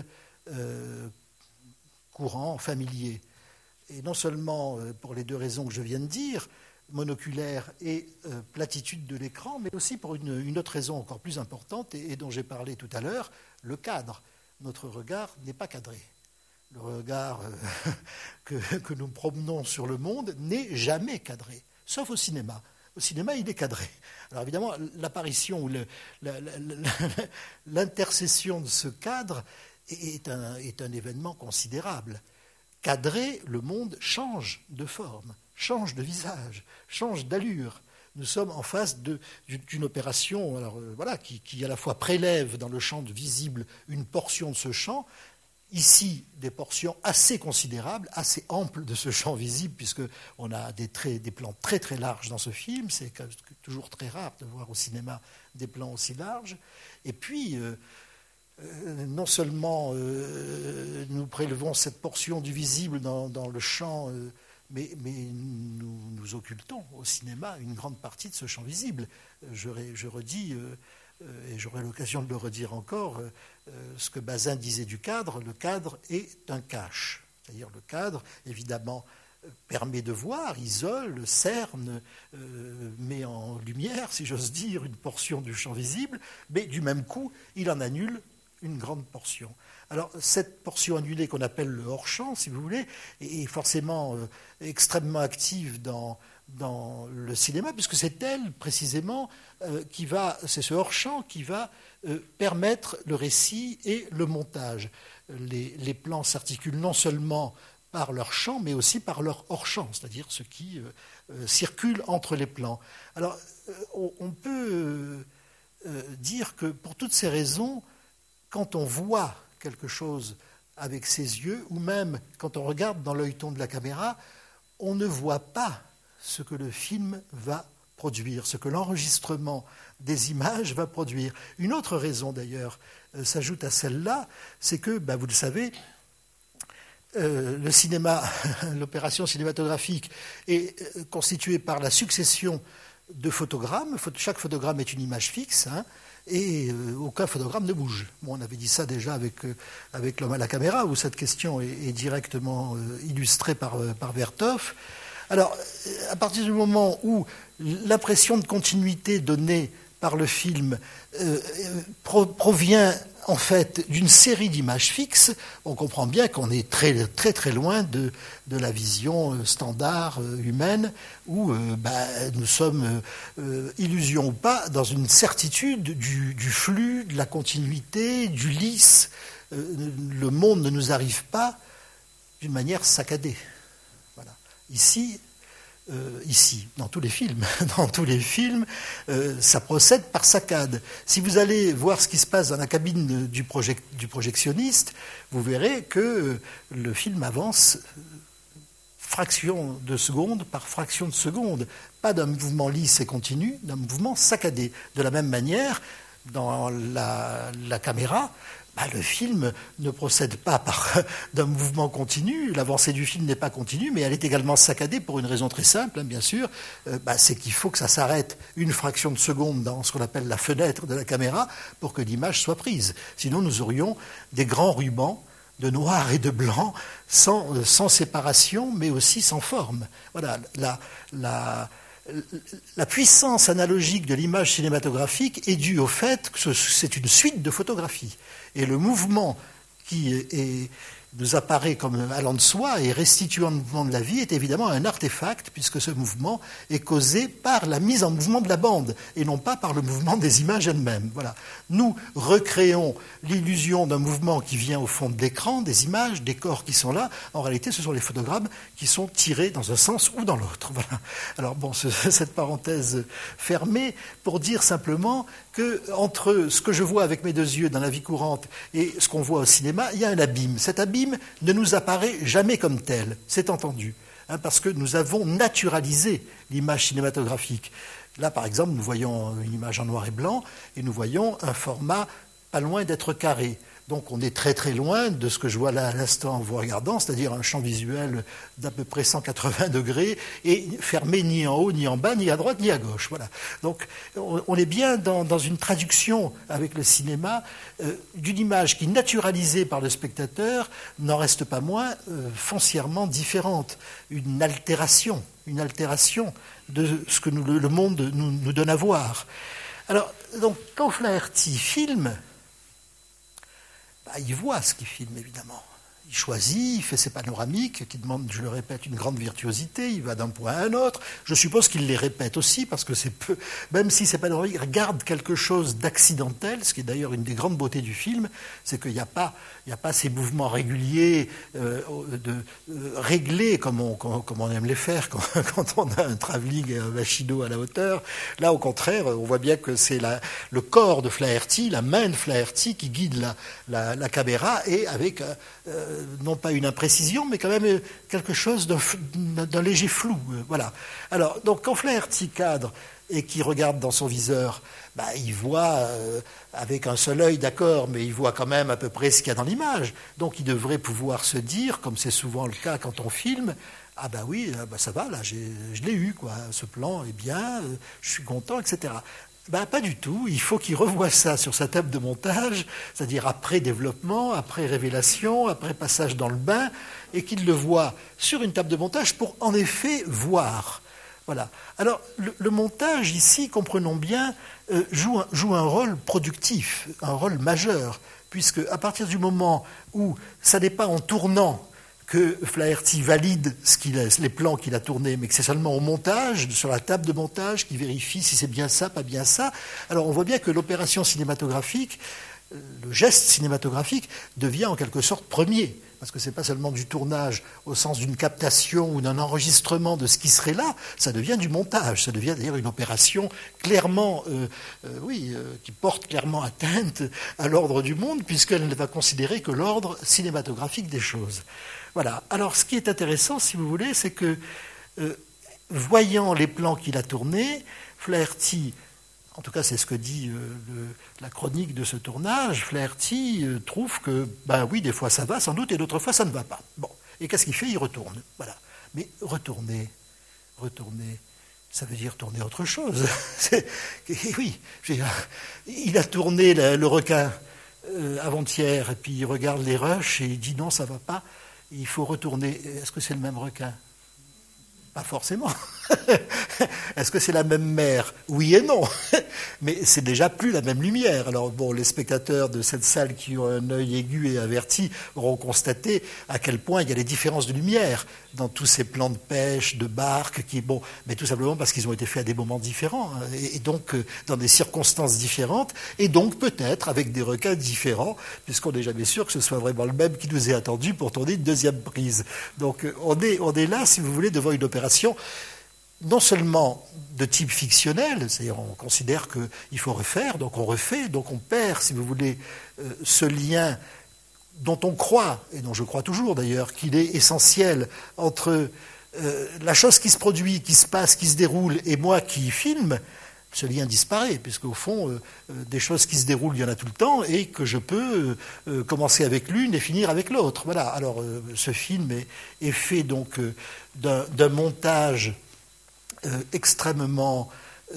courant, familier. Et non seulement pour les 2 raisons que je viens de dire, monoculaire et platitude de l'écran, mais aussi pour une autre raison encore plus importante et dont j'ai parlé tout à l'heure, le cadre. Notre regard n'est pas cadré. Le regard que nous promenons sur le monde n'est jamais cadré, sauf au cinéma. Au cinéma, il est cadré. Alors évidemment, l'apparition ou l'intercession de ce cadre est un événement considérable. Cadré, le monde change de forme, change de visage, change d'allure. Nous sommes en face d'une opération qui à la fois prélève dans le champ visible une portion de ce champ, ici des portions assez considérables, assez amples de ce champ visible, puisqu'on a des plans très très larges dans ce film, c'est toujours très rare de voir au cinéma des plans aussi larges. Et puis, non seulement nous prélevons cette portion du visible dans le champ, mais nous occultons au cinéma une grande partie de ce champ visible. Je redis, et j'aurai l'occasion de le redire encore, ce que Bazin disait du cadre. Le cadre est un cache. C'est-à-dire le cadre, évidemment, permet de voir, isole, cerne, met en lumière, si j'ose dire, une portion du champ visible, mais du même coup, il en annule une grande portion. Alors, cette portion annulée qu'on appelle le hors-champ, si vous voulez, est forcément extrêmement active dans le cinéma, puisque c'est elle, précisément, c'est ce hors-champ qui va permettre le récit et le montage. Les plans s'articulent non seulement par leur champ, mais aussi par leur hors-champ, c'est-à-dire ce qui circule entre les plans. Alors, on peut dire que pour toutes ces raisons, quand on voit quelque chose avec ses yeux, ou même quand on regarde dans l'œilleton de la caméra, on ne voit pas ce que le film va produire, ce que l'enregistrement des images va produire. Une autre raison d'ailleurs s'ajoute à celle-là, c'est que, vous le savez, le cinéma, l'opération cinématographique est constituée par la succession de photogrammes. Chaque photogramme est une image fixe, et aucun photogramme ne bouge. Bon, on avait dit ça déjà avec l'homme à la caméra, où cette question est directement illustrée par Vertov. Alors, à partir du moment où l'impression de continuité donnée par le film provient en fait d'une série d'images fixes, on comprend bien qu'on est très très très loin de la vision standard humaine où nous sommes, illusion ou pas, dans une certitude du flux, de la continuité, du lisse. Le monde ne nous arrive pas d'une manière saccadée. Voilà. Ici, dans tous les films, ça procède par saccade. Si vous allez voir ce qui se passe dans la cabine du projectionniste, vous verrez que le film avance fraction de seconde par fraction de seconde. Pas d'un mouvement lisse et continu, d'un mouvement saccadé. De la même manière, dans la caméra, le film ne procède pas d'un mouvement continu, l'avancée du film n'est pas continue, mais elle est également saccadée pour une raison très simple, bien sûr, c'est qu'il faut que ça s'arrête une fraction de seconde dans ce qu'on appelle la fenêtre de la caméra pour que l'image soit prise. Sinon, nous aurions des grands rubans de noir et de blanc sans séparation, mais aussi sans forme. Voilà, la puissance analogique de l'image cinématographique est due au fait que c'est une suite de photographies. Et le mouvement qui nous apparaît comme allant de soi et restituant le mouvement de la vie est évidemment un artefact, puisque ce mouvement est causé par la mise en mouvement de la bande et non pas par le mouvement des images elles-mêmes. Voilà. Nous recréons l'illusion d'un mouvement qui vient au fond de l'écran, des images, des corps qui sont là. En réalité, ce sont les photogrammes qui sont tirés dans un sens ou dans l'autre. Voilà. Alors bon, cette parenthèse fermée pour dire simplement que entre ce que je vois avec mes deux yeux dans la vie courante et ce qu'on voit au cinéma, il y a un abîme. Cet abîme ne nous apparaît jamais comme tel, c'est entendu, parce que nous avons naturalisé l'image cinématographique. Là, par exemple, nous voyons une image en noir et blanc et nous voyons un format pas loin d'être carré. Donc on est très très loin de ce que je vois là à l'instant en vous regardant, c'est-à-dire un champ visuel d'à peu près 180 degrés et fermé ni en haut, ni en bas, ni à droite, ni à gauche. Voilà. Donc on est bien dans une traduction avec le cinéma d'une image qui, naturalisée par le spectateur, n'en reste pas moins foncièrement différente. Une altération de ce que le monde nous donne à voir. Alors, donc, quand Flaherty filme, il voit ce qu'il filme, évidemment. Il choisit, il fait ses panoramiques, qui demandent, je le répète, une grande virtuosité. Il va d'un point à un autre. Je suppose qu'il les répète aussi, parce que c'est peu, même si ces panoramiques regardent quelque chose d'accidentel, ce qui est d'ailleurs une des grandes beautés du film, c'est qu'il n'y a pas ces mouvements réguliers, réglés, comme on aime les faire quand on a un travelling et un Machineau à la hauteur. Là, au contraire, on voit bien que c'est le corps de Flaherty, la main de Flaherty qui guide la caméra, et avec non pas une imprécision, mais quand même quelque chose d'un léger flou. Voilà. Alors, donc, quand Flaherty cadre et qui regarde dans son viseur, il voit avec un seul œil, d'accord, mais il voit quand même à peu près ce qu'il y a dans l'image. Donc, il devrait pouvoir se dire, comme c'est souvent le cas quand on filme, ah oui, ça va, là, je l'ai eu, quoi. Ce plan est bien, je suis content, etc. Pas du tout. Il faut qu'il revoie ça sur sa table de montage, c'est-à-dire après développement, après révélation, après passage dans le bain, et qu'il le voit sur une table de montage pour en effet voir. Voilà. Alors, le montage ici, comprenons bien, joue un rôle productif, un rôle majeur, puisque à partir du moment où ça n'est pas en tournant que Flaherty valide les plans qu'il a tournés, mais que c'est seulement au montage, sur la table de montage, qu'il vérifie si c'est bien ça, pas bien ça. Alors on voit bien que l'opération cinématographique, le geste cinématographique, devient en quelque sorte premier, parce que ce n'est pas seulement du tournage au sens d'une captation ou d'un enregistrement de ce qui serait là, ça devient du montage, ça devient d'ailleurs une opération clairement, qui porte clairement atteinte à l'ordre du monde, puisqu'elle ne va considérer que l'ordre cinématographique des choses. Voilà. Alors, ce qui est intéressant, si vous voulez, c'est que, voyant les plans qu'il a tournés, Flaherty, en tout cas c'est ce que dit la chronique de ce tournage, Flaherty trouve que, oui, des fois ça va sans doute, et d'autres fois ça ne va pas. Bon. Et qu'est-ce qu'il fait? Il retourne. Voilà. Mais retourner, ça veut dire tourner autre chose. Oui, il a tourné le requin avant-hier, et puis il regarde les rushs et il dit non, ça ne va pas, il faut retourner. Est-ce que c'est le même requin? Pas forcément. Est-ce que c'est la même mer? Oui et non. Mais c'est déjà plus la même lumière. Alors bon, les spectateurs de cette salle qui ont un œil aigu et averti auront constaté à quel point il y a des différences de lumière dans tous ces plans de pêche, de barques, mais tout simplement parce qu'ils ont été faits à des moments différents, et donc dans des circonstances différentes, et donc peut-être avec des requins différents, puisqu'on n'est jamais sûr que ce soit vraiment le même qui nous est attendu pour tourner une deuxième prise. Donc on est là, si vous voulez, devant une opération non seulement de type fictionnel, c'est-à-dire on considère qu'il faut refaire, donc on refait, donc on perd, si vous voulez, ce lien dont on croit, et dont je crois toujours d'ailleurs, qu'il est essentiel entre la chose qui se produit, qui se passe, qui se déroule, et moi qui filme. Ce lien disparaît, puisqu'au fond, des choses qui se déroulent, il y en a tout le temps, et que je peux commencer avec l'une et finir avec l'autre. Voilà. Alors, ce film est fait donc d'un montage extrêmement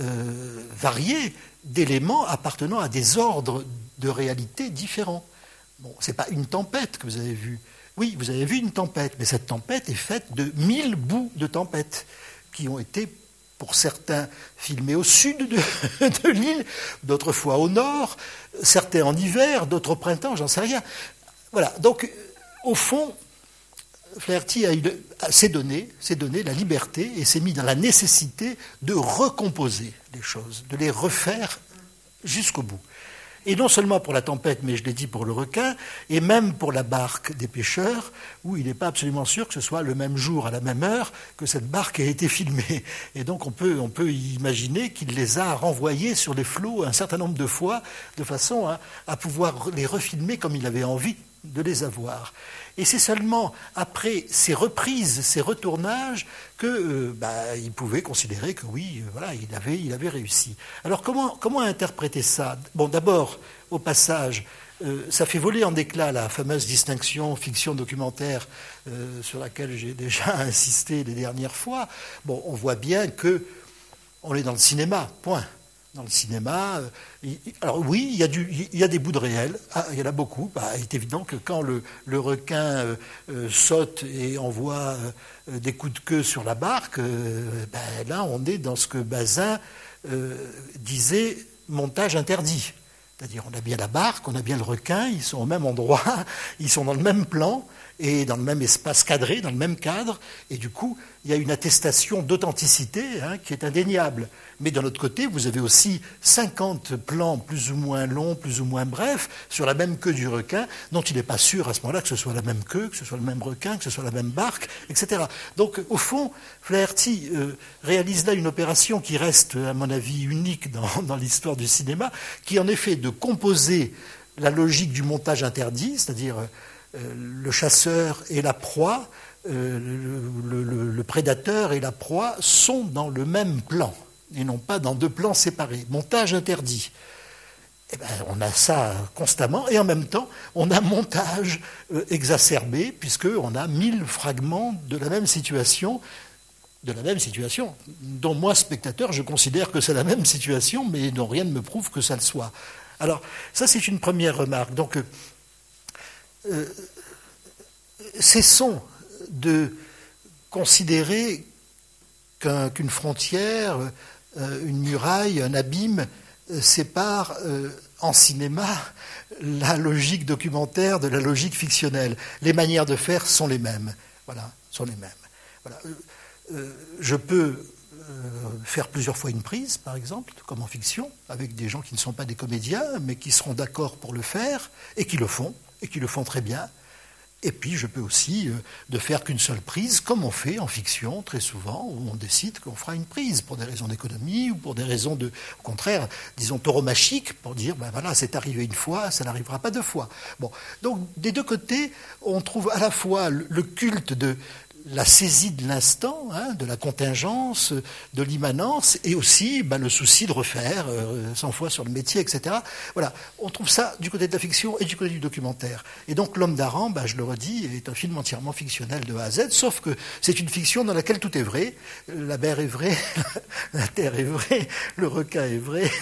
varié d'éléments appartenant à des ordres de réalité différents. Bon, ce n'est pas une tempête que vous avez vue. Oui, vous avez vu une tempête, mais cette tempête est faite de 1000 bouts de tempête qui ont été, pour certains, filmés au sud de l'île, d'autres fois au nord, certains en hiver, d'autres au printemps, j'en sais rien. Voilà, donc, au fond, Flaherty s'est donné la liberté et s'est mis dans la nécessité de recomposer les choses, de les refaire jusqu'au bout. Et non seulement pour la tempête, mais je l'ai dit pour le requin, et même pour la barque des pêcheurs, où il n'est pas absolument sûr que ce soit le même jour, à la même heure, que cette barque ait été filmée. Et donc on peut imaginer qu'il les a renvoyés sur les flots un certain nombre de fois, de façon à pouvoir les refilmer comme il avait envie de les avoir. Et c'est seulement après ces reprises, ces retournages, qu'il pouvait considérer que oui, voilà, il avait réussi. Alors comment interpréter ça? Bon, d'abord, au passage, ça fait voler en éclats la fameuse distinction fiction-documentaire sur laquelle j'ai déjà insisté les dernières fois. Bon, on voit bien que on est dans le cinéma, point. Dans le cinéma, alors oui, il y a des bouts de réel, il y en a beaucoup. Il est évident que quand le requin saute et envoie des coups de queue sur la barque, là on est dans ce que Bazin disait montage interdit. C'est-à-dire on a bien la barque, on a bien le requin, ils sont au même endroit, ils sont dans le même plan et dans le même espace cadré, dans le même cadre, et du coup il y a une attestation d'authenticité qui est indéniable. Mais d'un autre côté, vous avez aussi 50 plans plus ou moins longs, plus ou moins brefs, sur la même queue du requin, dont il n'est pas sûr à ce moment-là que ce soit la même queue, que ce soit le même requin, que ce soit la même barque, etc. Donc, au fond, Flaherty réalise là une opération qui reste, à mon avis, unique dans l'histoire du cinéma, qui en effet de composer la logique du montage interdit, c'est-à-dire le chasseur et la proie, le prédateur et la proie sont dans le même plan, et non pas dans deux plans séparés. Montage interdit. On a ça constamment, et en même temps, on a montage exacerbé, puisqu'on a 1000 fragments de la même situation, dont moi, spectateur, je considère que c'est la même situation, mais dont rien ne me prouve que ça le soit. Alors, ça, c'est une première remarque. Donc, cessons de considérer qu'une frontière, une muraille, un abîme sépare en cinéma la logique documentaire de la logique fictionnelle. Les manières de faire sont les mêmes. Voilà, sont les mêmes. Voilà. Je peux faire plusieurs fois une prise, par exemple, comme en fiction, avec des gens qui ne sont pas des comédiens, mais qui seront d'accord pour le faire, et qui le font très bien. Et puis, je peux aussi ne faire qu'une seule prise, comme on fait en fiction, très souvent, où on décide qu'on fera une prise pour des raisons d'économie ou pour des raisons au contraire, disons, tauromachiques, pour dire, ben voilà, c'est arrivé une fois, ça n'arrivera pas deux fois. Bon. Donc, des deux côtés, on trouve à la fois le culte de la saisie de l'instant, de la contingence, de l'immanence, et aussi le souci de refaire 100 fois sur le métier, etc. Voilà, on trouve ça du côté de la fiction et du côté du documentaire. Et donc L'Homme d'Aran, je le redis, est un film entièrement fictionnel de A à Z, sauf que c'est une fiction dans laquelle tout est vrai. La mer est vraie, la terre est vraie, le requin est vrai,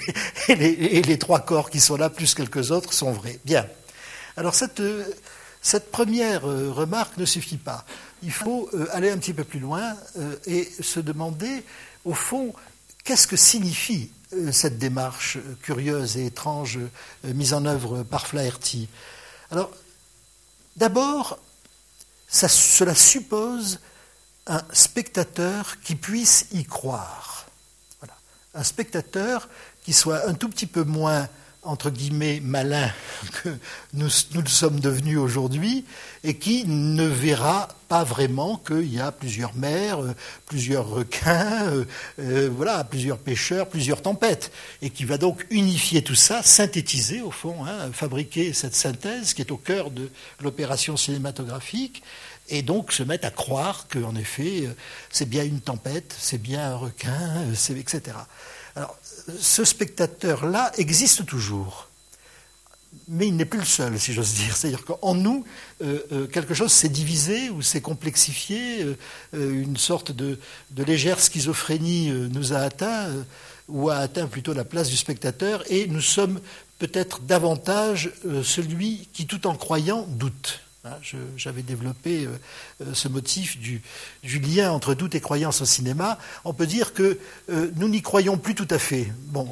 et les trois corps qui sont là, plus quelques autres, sont vrais. Bien. Alors cette première remarque ne suffit pas. Il faut aller un petit peu plus loin et se demander, au fond, qu'est-ce que signifie cette démarche curieuse et étrange mise en œuvre par Flaherty. Alors, d'abord, cela suppose un spectateur qui puisse y croire. Voilà. Un spectateur qui soit un tout petit peu moins, entre guillemets, malin que nous le sommes devenus aujourd'hui, et qui ne verra pas vraiment qu'il y a plusieurs mers, plusieurs requins, plusieurs pêcheurs, plusieurs tempêtes, et qui va donc unifier tout ça, synthétiser au fond, fabriquer cette synthèse qui est au cœur de l'opération cinématographique, et donc se mettre à croire qu'en effet, c'est bien une tempête, c'est bien un requin, etc. Alors, ce spectateur-là existe toujours, mais il n'est plus le seul, si j'ose dire. C'est-à-dire qu'en nous, quelque chose s'est divisé ou s'est complexifié, une sorte de légère schizophrénie nous a atteint, ou a atteint plutôt la place du spectateur, et nous sommes peut-être davantage celui qui, tout en croyant, doute. J'avais développé ce motif du lien entre doute et croyance au cinéma. On peut dire que nous n'y croyons plus tout à fait. Bon,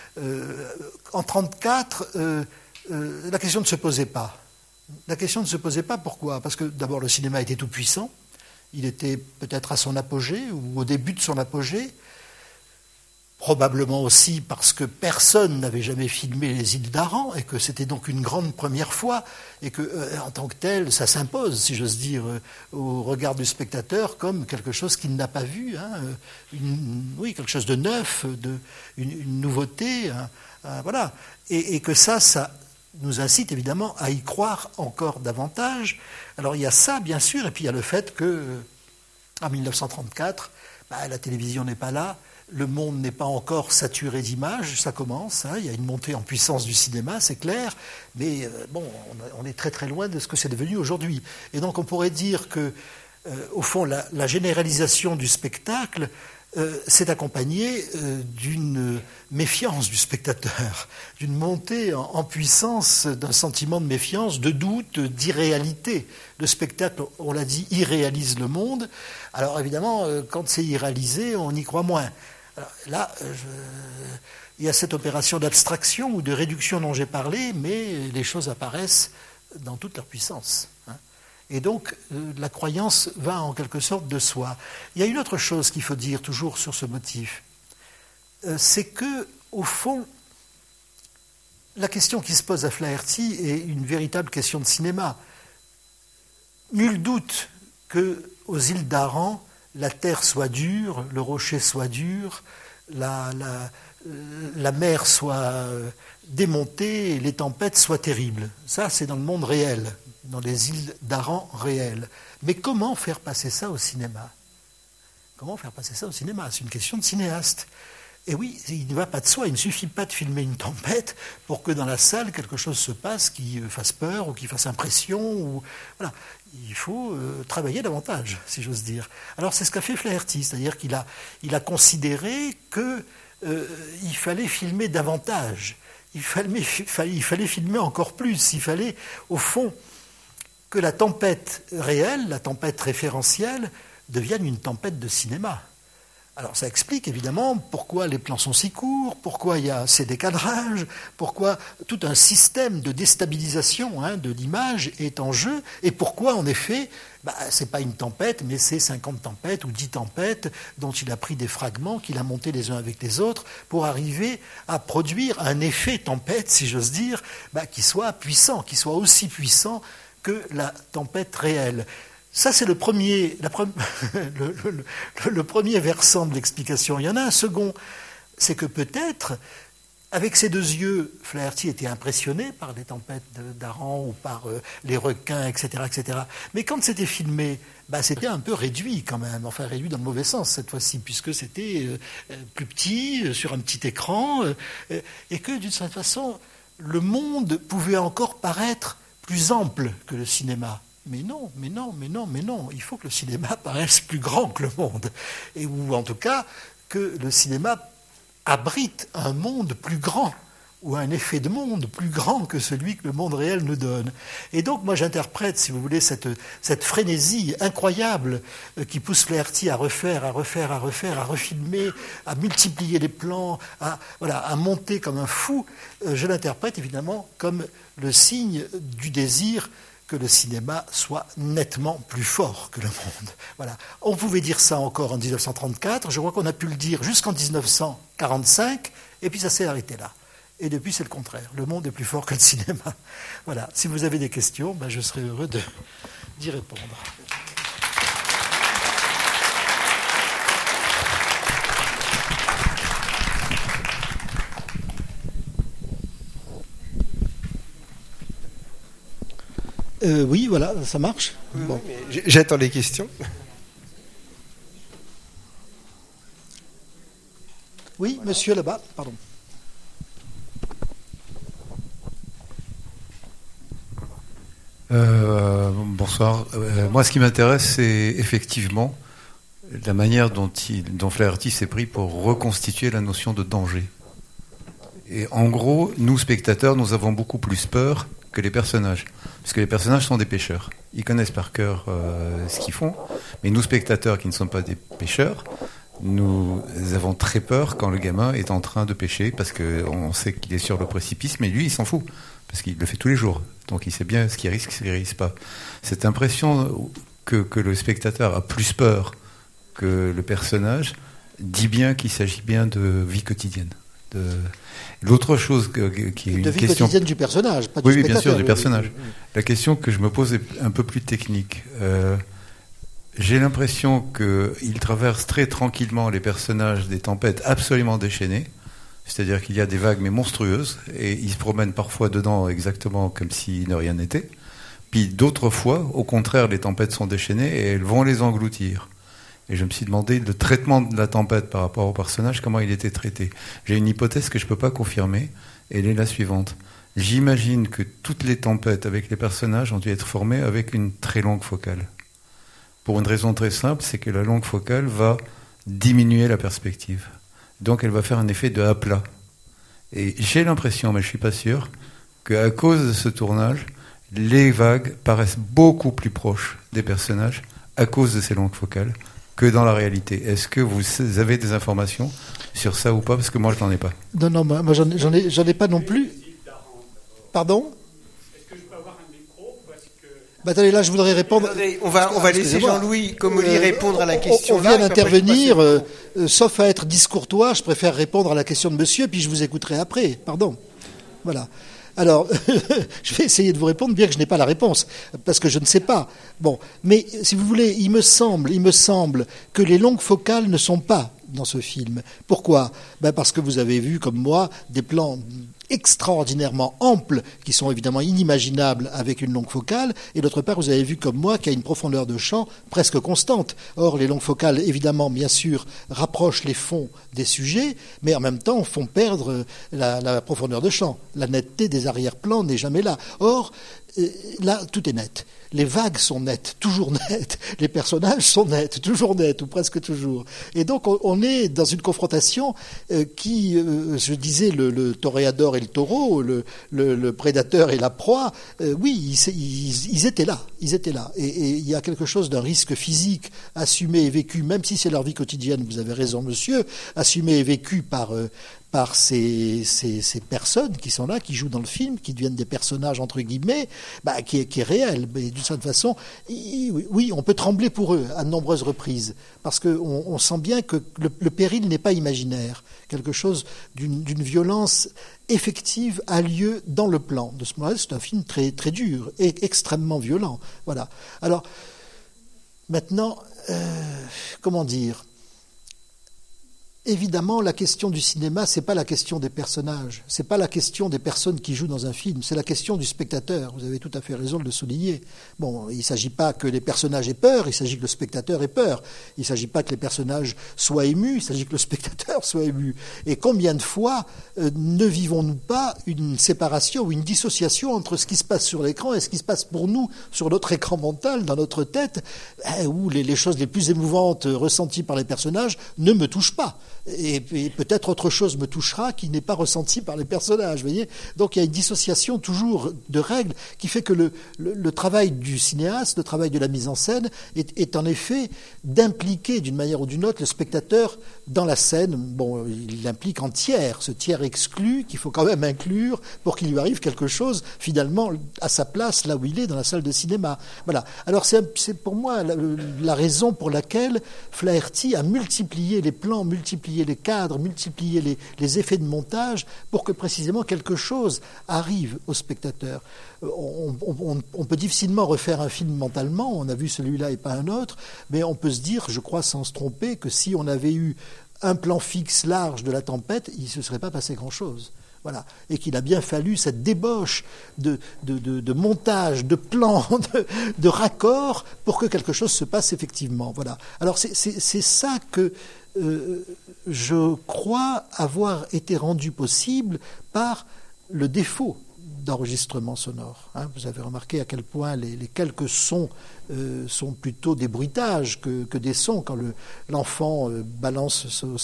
en 1934, la question ne se posait pas. La question ne se posait pas, pourquoi ? Parce que d'abord le cinéma était tout puissant, il était peut-être à son apogée ou au début de son apogée, probablement aussi parce que personne n'avait jamais filmé les îles d'Aran et que c'était donc une grande première fois et que, en tant que tel, ça s'impose, si j'ose dire, au regard du spectateur comme quelque chose qu'il n'a pas vu, quelque chose de neuf, une nouveauté, voilà, et que ça nous incite évidemment à y croire encore davantage. Alors il y a ça, bien sûr, et puis il y a le fait que, en 1934, la télévision n'est pas là. Le monde n'est pas encore saturé d'images, ça commence, il y a une montée en puissance du cinéma, c'est clair, mais on est très très loin de ce que c'est devenu aujourd'hui. Et donc on pourrait dire que, au fond, la généralisation du spectacle s'est accompagnée d'une méfiance du spectateur, d'une montée en puissance d'un sentiment de méfiance, de doute, d'irréalité. Le spectacle, on l'a dit, irréalise le monde. Alors évidemment, quand c'est irréalisé, on y croit moins. Alors, là, il y a cette opération d'abstraction ou de réduction dont j'ai parlé, mais les choses apparaissent dans toute leur puissance. Et donc, la croyance va en quelque sorte de soi. Il y a une autre chose qu'il faut dire toujours sur ce motif, c'est que, au fond, la question qui se pose à Flaherty est une véritable question de cinéma. Nul doute qu'aux îles d'Aran, la terre soit dure, le rocher soit dur, la mer soit démontée et les tempêtes soient terribles. Ça, c'est dans le monde réel, dans les îles d'Aran réelles. Mais comment faire passer ça au cinéma ? Comment faire passer ça au cinéma ? C'est une question de cinéaste. Et oui, il ne va pas de soi, il ne suffit pas de filmer une tempête pour que dans la salle, quelque chose se passe qui fasse peur ou qui fasse impression. Voilà. Il faut travailler davantage, si j'ose dire. Alors c'est ce qu'a fait Flaherty, c'est-à-dire qu'il a considéré qu'il fallait filmer davantage, il fallait filmer encore plus, il fallait, au fond, que la tempête réelle, la tempête référentielle, devienne une tempête de cinéma. Alors ça explique évidemment pourquoi les plans sont si courts, pourquoi il y a ces décadrages, pourquoi tout un système de déstabilisation de l'image est en jeu, et pourquoi en effet, ce n'est pas une tempête, mais c'est 50 tempêtes ou 10 tempêtes dont il a pris des fragments, qu'il a montés les uns avec les autres, pour arriver à produire un effet tempête, si j'ose dire, qui soit puissant, qui soit aussi puissant que la tempête réelle. Ça, c'est le premier versant de l'explication. Il y en a un second, c'est que peut-être, avec ses deux yeux, Flaherty était impressionné par les tempêtes d'Aran ou par les requins, etc., etc. Mais quand c'était filmé, c'était un peu réduit quand même, enfin réduit dans le mauvais sens cette fois-ci, puisque c'était plus petit, sur un petit écran, et que d'une certaine façon, le monde pouvait encore paraître plus ample que le cinéma. Mais non, il faut que le cinéma paraisse plus grand que le monde, ou en tout cas que le cinéma abrite un monde plus grand, ou un effet de monde plus grand que celui que le monde réel nous donne. Et donc moi j'interprète, si vous voulez, cette frénésie incroyable qui pousse Flaherty à refaire, à refilmer, à multiplier les plans, à monter comme un fou. Je l'interprète évidemment comme le signe du désir que le cinéma soit nettement plus fort que le monde. Voilà. On pouvait dire ça encore en 1934, je crois qu'on a pu le dire jusqu'en 1945, et puis ça s'est arrêté là. Et depuis, c'est le contraire. Le monde est plus fort que le cinéma. Voilà. Si vous avez des questions, je serai heureux d'y répondre. Oui, voilà, ça marche. Bon. J'attends les questions. Oui, monsieur là-bas, pardon. Bonsoir. Moi, ce qui m'intéresse, c'est effectivement la manière dont Flaherty s'est pris pour reconstituer la notion de danger. Et en gros, nous, spectateurs, nous avons beaucoup plus peur que les personnages. Parce que les personnages sont des pêcheurs. Ils connaissent par cœur ce qu'ils font. Mais nous, spectateurs qui ne sommes pas des pêcheurs, nous avons très peur quand le gamin est en train de pêcher, parce qu'on sait qu'il est sur le précipice, mais lui, il s'en fout. Parce qu'il le fait tous les jours. Donc il sait bien ce qu'il risque, ce qu'il risque pas. Cette impression que le spectateur a plus peur que le personnage dit bien qu'il s'agit bien de vie quotidienne. L'autre chose qui est une de vie question quotidienne du personnage, pas du oui, spectateur. bien sûr, du personnage. La question que je me pose est un peu plus technique. J'ai l'impression qu'il traverse très tranquillement les personnages des tempêtes absolument déchaînées. C'est-à-dire qu'il y a des vagues mais monstrueuses et ils se promènent parfois dedans exactement comme si de rien n'était. Puis d'autres fois, au contraire, les tempêtes sont déchaînées et elles vont les engloutir. Et je me suis demandé le traitement de la tempête par rapport au personnage, comment il était traité. J'ai une hypothèse que je ne peux pas confirmer, et elle est la suivante. J'imagine que toutes les tempêtes avec les personnages ont dû être formées avec une très longue focale. Pour une raison très simple, c'est que la longue focale va diminuer la perspective. Donc elle va faire un effet de à plat. Et j'ai l'impression, mais je ne suis pas sûr, qu'à cause de ce tournage, les vagues paraissent beaucoup plus proches des personnages à cause de ces longues focales que dans la réalité. Est-ce que vous avez des informations sur ça ou pas? Parce que moi, je n'en ai pas. Non, moi j'en ai pas non plus. Pardon? Est-ce que je peux avoir un micro parce que... Attendez, là, je voudrais répondre. On va laisser Jean-Louis Comolli répondre à la question. On vient d'intervenir, sauf à être discourtois, je préfère répondre à la question de monsieur, puis je vous écouterai après. Pardon. Voilà. Alors, je vais essayer de vous répondre, bien que je n'ai pas la réponse, parce que je ne sais pas. Bon, mais si vous voulez, il me semble que les longues focales ne sont pas dans ce film. Pourquoi? Parce que vous avez vu, comme moi, des plans extraordinairement amples, qui sont évidemment inimaginables avec une longue focale, et d'autre part, vous avez vu comme moi qu'il y a une profondeur de champ presque constante. Or, les longues focales, évidemment, bien sûr, rapprochent les fonds des sujets, mais en même temps font perdre la profondeur de champ. La netteté des arrière-plans n'est jamais là. Or, là, tout est net. Les vagues sont nettes, toujours nettes. Les personnages sont nets, toujours nets, ou presque toujours. Et donc, on est dans une confrontation qui, je disais, le toréador et le taureau, le prédateur et la proie, oui, ils étaient là. Ils étaient là. Et il y a quelque chose d'un risque physique assumé et vécu, même si c'est leur vie quotidienne, vous avez raison, monsieur, assumé et vécu par ces personnes qui sont là, qui jouent dans le film, qui deviennent des personnages, entre guillemets, qui est réel. Mais d'une certaine façon, oui, on peut trembler pour eux à de nombreuses reprises, parce qu'on sent bien que le péril n'est pas imaginaire. Quelque chose d'une violence effective a lieu dans le plan. De ce moment-là, c'est un film très, très dur et extrêmement violent. Voilà. Alors, maintenant, comment dire ? Évidemment, la question du cinéma, c'est pas la question des personnages, c'est pas la question des personnes qui jouent dans un film, c'est la question du spectateur. Vous avez tout à fait raison de le souligner. Bon, il ne s'agit pas que les personnages aient peur, il s'agit que le spectateur ait peur. Il ne s'agit pas que les personnages soient émus, il s'agit que le spectateur soit ému. Et combien de fois ne vivons-nous pas une séparation ou une dissociation entre ce qui se passe sur l'écran et ce qui se passe pour nous sur notre écran mental, dans notre tête, où les choses les plus émouvantes ressenties par les personnages ne me touchent pas. Et peut-être autre chose me touchera qui n'est pas ressenti par les personnages. Voyez, donc il y a une dissociation toujours de règles qui fait que le travail du cinéaste, le travail de la mise en scène est en effet d'impliquer d'une manière ou d'une autre le spectateur dans la scène. Bon, il l'implique en tiers, ce tiers exclu qu'il faut quand même inclure pour qu'il lui arrive quelque chose finalement à sa place là où il est dans la salle de cinéma. Voilà. Alors c'est pour moi la raison pour laquelle Flaherty a multiplié les plans, multiplié les cadres, multiplier les effets de montage pour que précisément quelque chose arrive au spectateur. On peut difficilement refaire un film mentalement, on a vu celui-là et pas un autre, mais on peut se dire, je crois sans se tromper, que si on avait eu un plan fixe large de la tempête, il ne se serait pas passé grand-chose. Voilà. Et qu'il a bien fallu cette débauche de montage, de plans, de raccords pour que quelque chose se passe effectivement. Voilà. Alors c'est ça que je crois avoir été rendu possible par le défaut d'enregistrement sonore. Vous avez remarqué à quel point les quelques sons sont plutôt des bruitages que des sons. Quand l'enfant balance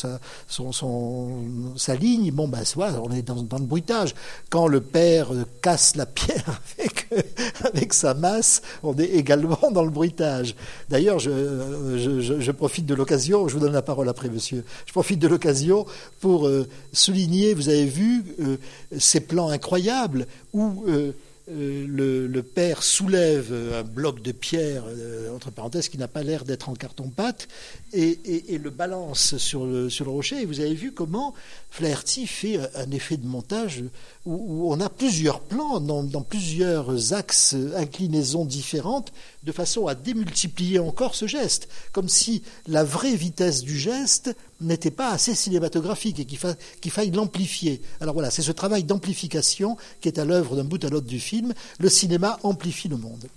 sa ligne, bon ben voilà, on est dans le bruitage. Quand le père casse la pierre avec sa masse, on est également dans le bruitage. D'ailleurs, je profite de l'occasion, je vous donne la parole après, monsieur. Je profite de l'occasion pour souligner, vous avez vu ces plans incroyables où le père soulève un bloc de pierre, entre parenthèses, qui n'a pas l'air d'être en carton-pâte, et le balance sur le rocher. Et vous avez vu comment Flaherty fait un effet de montage où on a plusieurs plans dans plusieurs axes, inclinaisons différentes, de façon à démultiplier encore ce geste, comme si la vraie vitesse du geste n'était pas assez cinématographique et qu'il faille l'amplifier. Alors voilà, c'est ce travail d'amplification qui est à l'œuvre d'un bout à l'autre du film. Le cinéma amplifie le monde.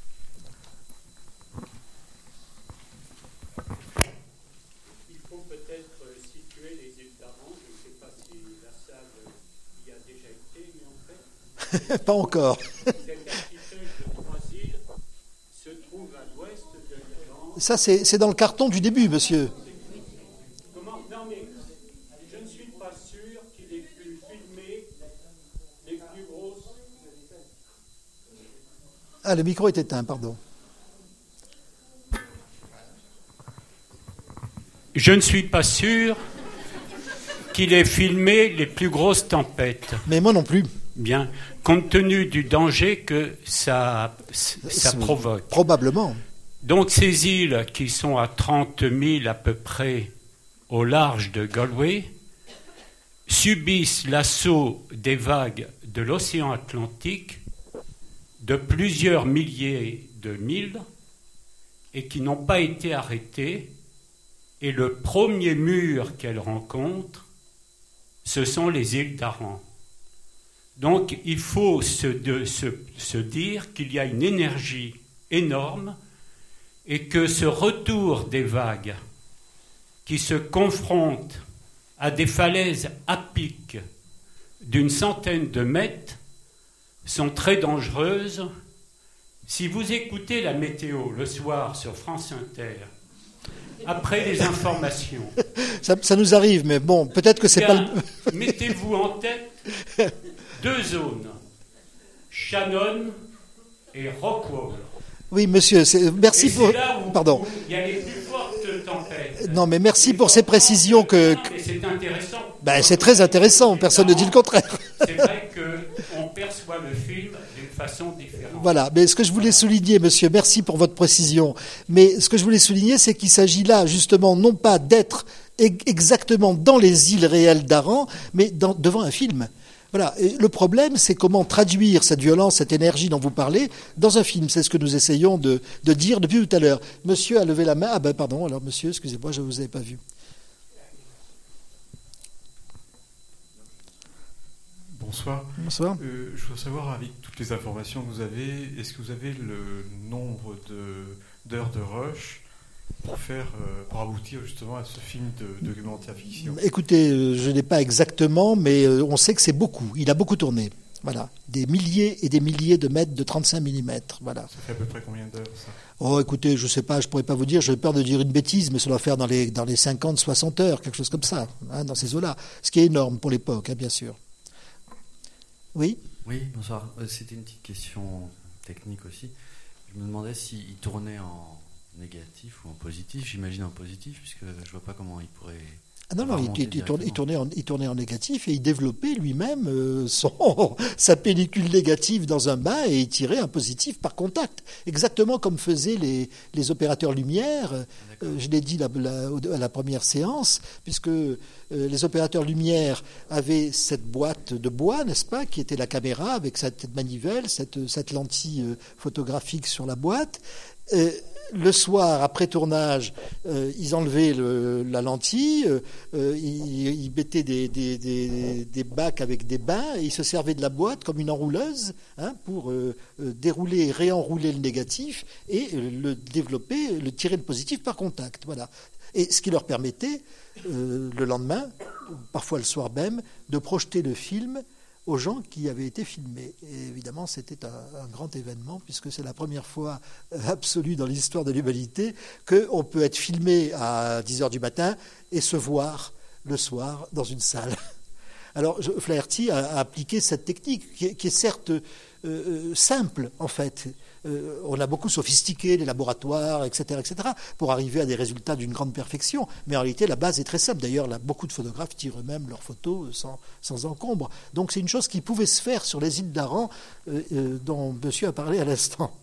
Il faut peut-être situer les îles d'Aran. Je ne sais pas si la salle y a déjà été, mais en fait... Pas encore. Cet archipel de 3 îles se trouve à l'ouest de l'Irlande. Ça, c'est dans le carton du début, monsieur. Comment ? Non, mais je ne suis pas sûr qu'il ait pu filmer les plus grosses... Ah, le micro est éteint, pardon. Je ne suis pas sûr qu'il ait filmé les plus grosses tempêtes. Mais moi non plus. Bien, compte tenu du danger que ça provoque. Probablement. Donc ces îles qui sont à 30 000 à peu près au large de Galway subissent l'assaut des vagues de l'océan Atlantique de plusieurs milliers de milles et qui n'ont pas été arrêtées. Et le premier mur qu'elles rencontrent, ce sont les îles d'Aran. Donc il faut se dire qu'il y a une énergie énorme et que ce retour des vagues qui se confrontent à des falaises à pic d'une centaine de mètres sont très dangereuses. Si vous écoutez la météo le soir sur France Inter, après les informations... Ça nous arrive, mais bon, peut-être que c'est pas... Mettez-vous en tête 2 zones, Shannon et Rockwall. Oui, monsieur, merci pour... C'est là où Pardon. il y a les plus fortes tempêtes. Non, mais merci pour ces précisions que... C'est intéressant. Ben, c'est très intéressant, personne ne dit le contraire. C'est vrai qu'on perçoit le film d'une façon différente. Voilà, mais ce que je voulais souligner, monsieur, merci pour votre précision, mais ce que je voulais souligner, c'est qu'il s'agit là, justement, non pas d'être exactement dans les îles réelles d'Aran, mais devant un film. Voilà. Et le problème, c'est comment traduire cette violence, cette énergie dont vous parlez, dans un film. C'est ce que nous essayons de dire depuis tout à l'heure. Monsieur a levé la main. Ah ben pardon, alors monsieur, excusez-moi, je ne vous avais pas vu. Bonsoir. Bonsoir. Je veux savoir, avec toutes les informations que vous avez, est-ce que vous avez le nombre d'heures de rush pour aboutir justement à ce film de documentaire fiction? Écoutez, je n'ai pas exactement, mais on sait que c'est beaucoup. Il a beaucoup tourné. Voilà. Des milliers et des milliers de mètres de 35 mm. Voilà. Ça fait à peu près combien d'heures, ça? Oh, écoutez, je ne sais pas, je ne pourrais pas vous dire, j'ai peur de dire une bêtise, mais ça doit faire dans les 50, 60 heures, quelque chose comme ça, hein, dans ces eaux-là. Ce qui est énorme pour l'époque, hein, bien sûr. Oui? Oui, bonsoir. C'était une petite question technique aussi. Je me demandais s'il tournait en négatif ou en positif. J'imagine en positif, puisque je ne vois pas comment il pourrait... Ah non, il tournait en négatif et il développait lui-même sa pellicule négative dans un bain et il tirait un positif par contact. Exactement comme faisaient les opérateurs lumière. Je l'ai dit à la première séance, puisque les opérateurs lumière avaient cette boîte de bois, n'est-ce pas, qui était la caméra avec cette manivelle, cette lentille photographique sur la boîte. Le soir, après tournage, ils enlevaient la lentille, ils mettaient des bacs avec des bains et ils se servaient de la boîte comme une enrouleuse, hein, pour dérouler et réenrouler le négatif et le développer, le tirer le positif par contact. Voilà. Et ce qui leur permettait, le lendemain, parfois le soir même, de projeter le film aux gens qui avaient été filmés. Et évidemment, c'était un grand événement, puisque c'est la première fois absolue dans l'histoire de l'humanité qu'on peut être filmé à 10h du matin et se voir le soir dans une salle. Alors, Flaherty a appliqué cette technique, qui est certes simple, en fait. On a beaucoup sophistiqué les laboratoires, etc., pour arriver à des résultats d'une grande perfection. Mais en réalité, la base est très simple. D'ailleurs, beaucoup de photographes tirent eux-mêmes leurs photos sans encombre. Donc, c'est une chose qui pouvait se faire sur les îles d'Aran, dont monsieur a parlé à l'instant.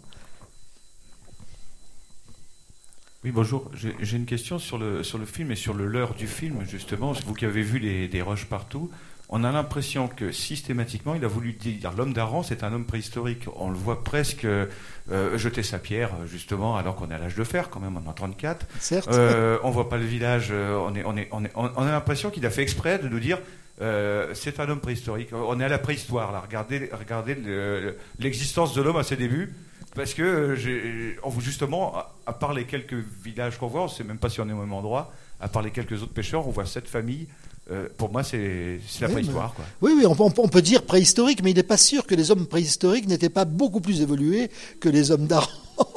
Oui, bonjour. J'ai une question sur le film et sur le leurre du film, justement. Vous qui avez vu des rushs partout, on a l'impression que systématiquement, il a voulu dire l'homme d'Aran, c'est un homme préhistorique. On le voit presque jeter sa pierre, justement, alors qu'on est à l'âge de fer, quand même, on est en 34. Certes. On voit pas le village. On a l'impression qu'il a fait exprès de nous dire c'est un homme préhistorique. On est à la préhistoire, là. Regardez l'existence de l'homme à ses débuts. Parce que, justement, à part les quelques villages qu'on voit, on ne sait même pas si on est au même endroit, à part les quelques autres pêcheurs, on voit cette famille. Pour moi, c'est la préhistoire, quoi. Oui, on peut dire préhistorique, mais il n'est pas sûr que les hommes préhistoriques n'étaient pas beaucoup plus évolués que les hommes d'Aran.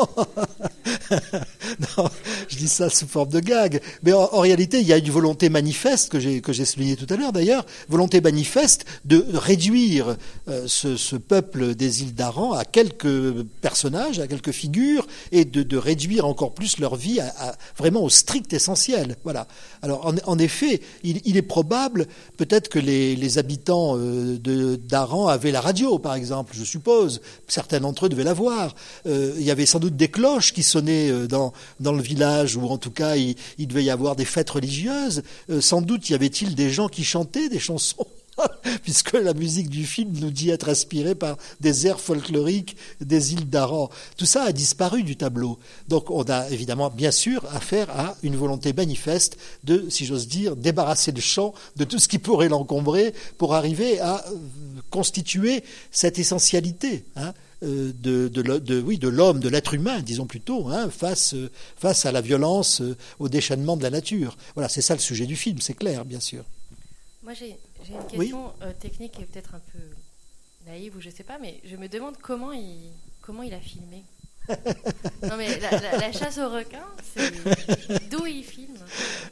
Non, je dis ça sous forme de gag. Mais en réalité, il y a une volonté manifeste, que j'ai souligné tout à l'heure d'ailleurs, volonté manifeste de réduire ce peuple des îles d'Aran à quelques personnages, à quelques figures, et de réduire encore plus leur vie vraiment au strict essentiel. Voilà. Alors, en effet, il est probable, peut-être que les habitants d'Aran avaient la radio, par exemple, je suppose. Certains d'entre eux devaient la voir. Il y avait sans doute des cloches qui sonnaient dans le village, ou en tout cas il devait y avoir des fêtes religieuses. Sans doute y avait-il des gens qui chantaient des chansons, puisque la musique du film nous dit être inspirée par des airs folkloriques des îles d'Aran. Tout ça a disparu du tableau. Donc on a évidemment, bien sûr, affaire à une volonté manifeste de, si j'ose dire, débarrasser le champ de tout ce qui pourrait l'encombrer pour arriver à constituer cette essentialité, hein, de l'homme, de l'être humain, disons plutôt, hein, face à la violence, au déchaînement de la nature. Voilà, c'est ça le sujet du film, c'est clair, bien sûr. Moi, j'ai une question technique et peut-être un peu naïve, ou je ne sais pas, mais je me demande comment il a filmé. Non, mais la chasse aux requins, d'où il filme?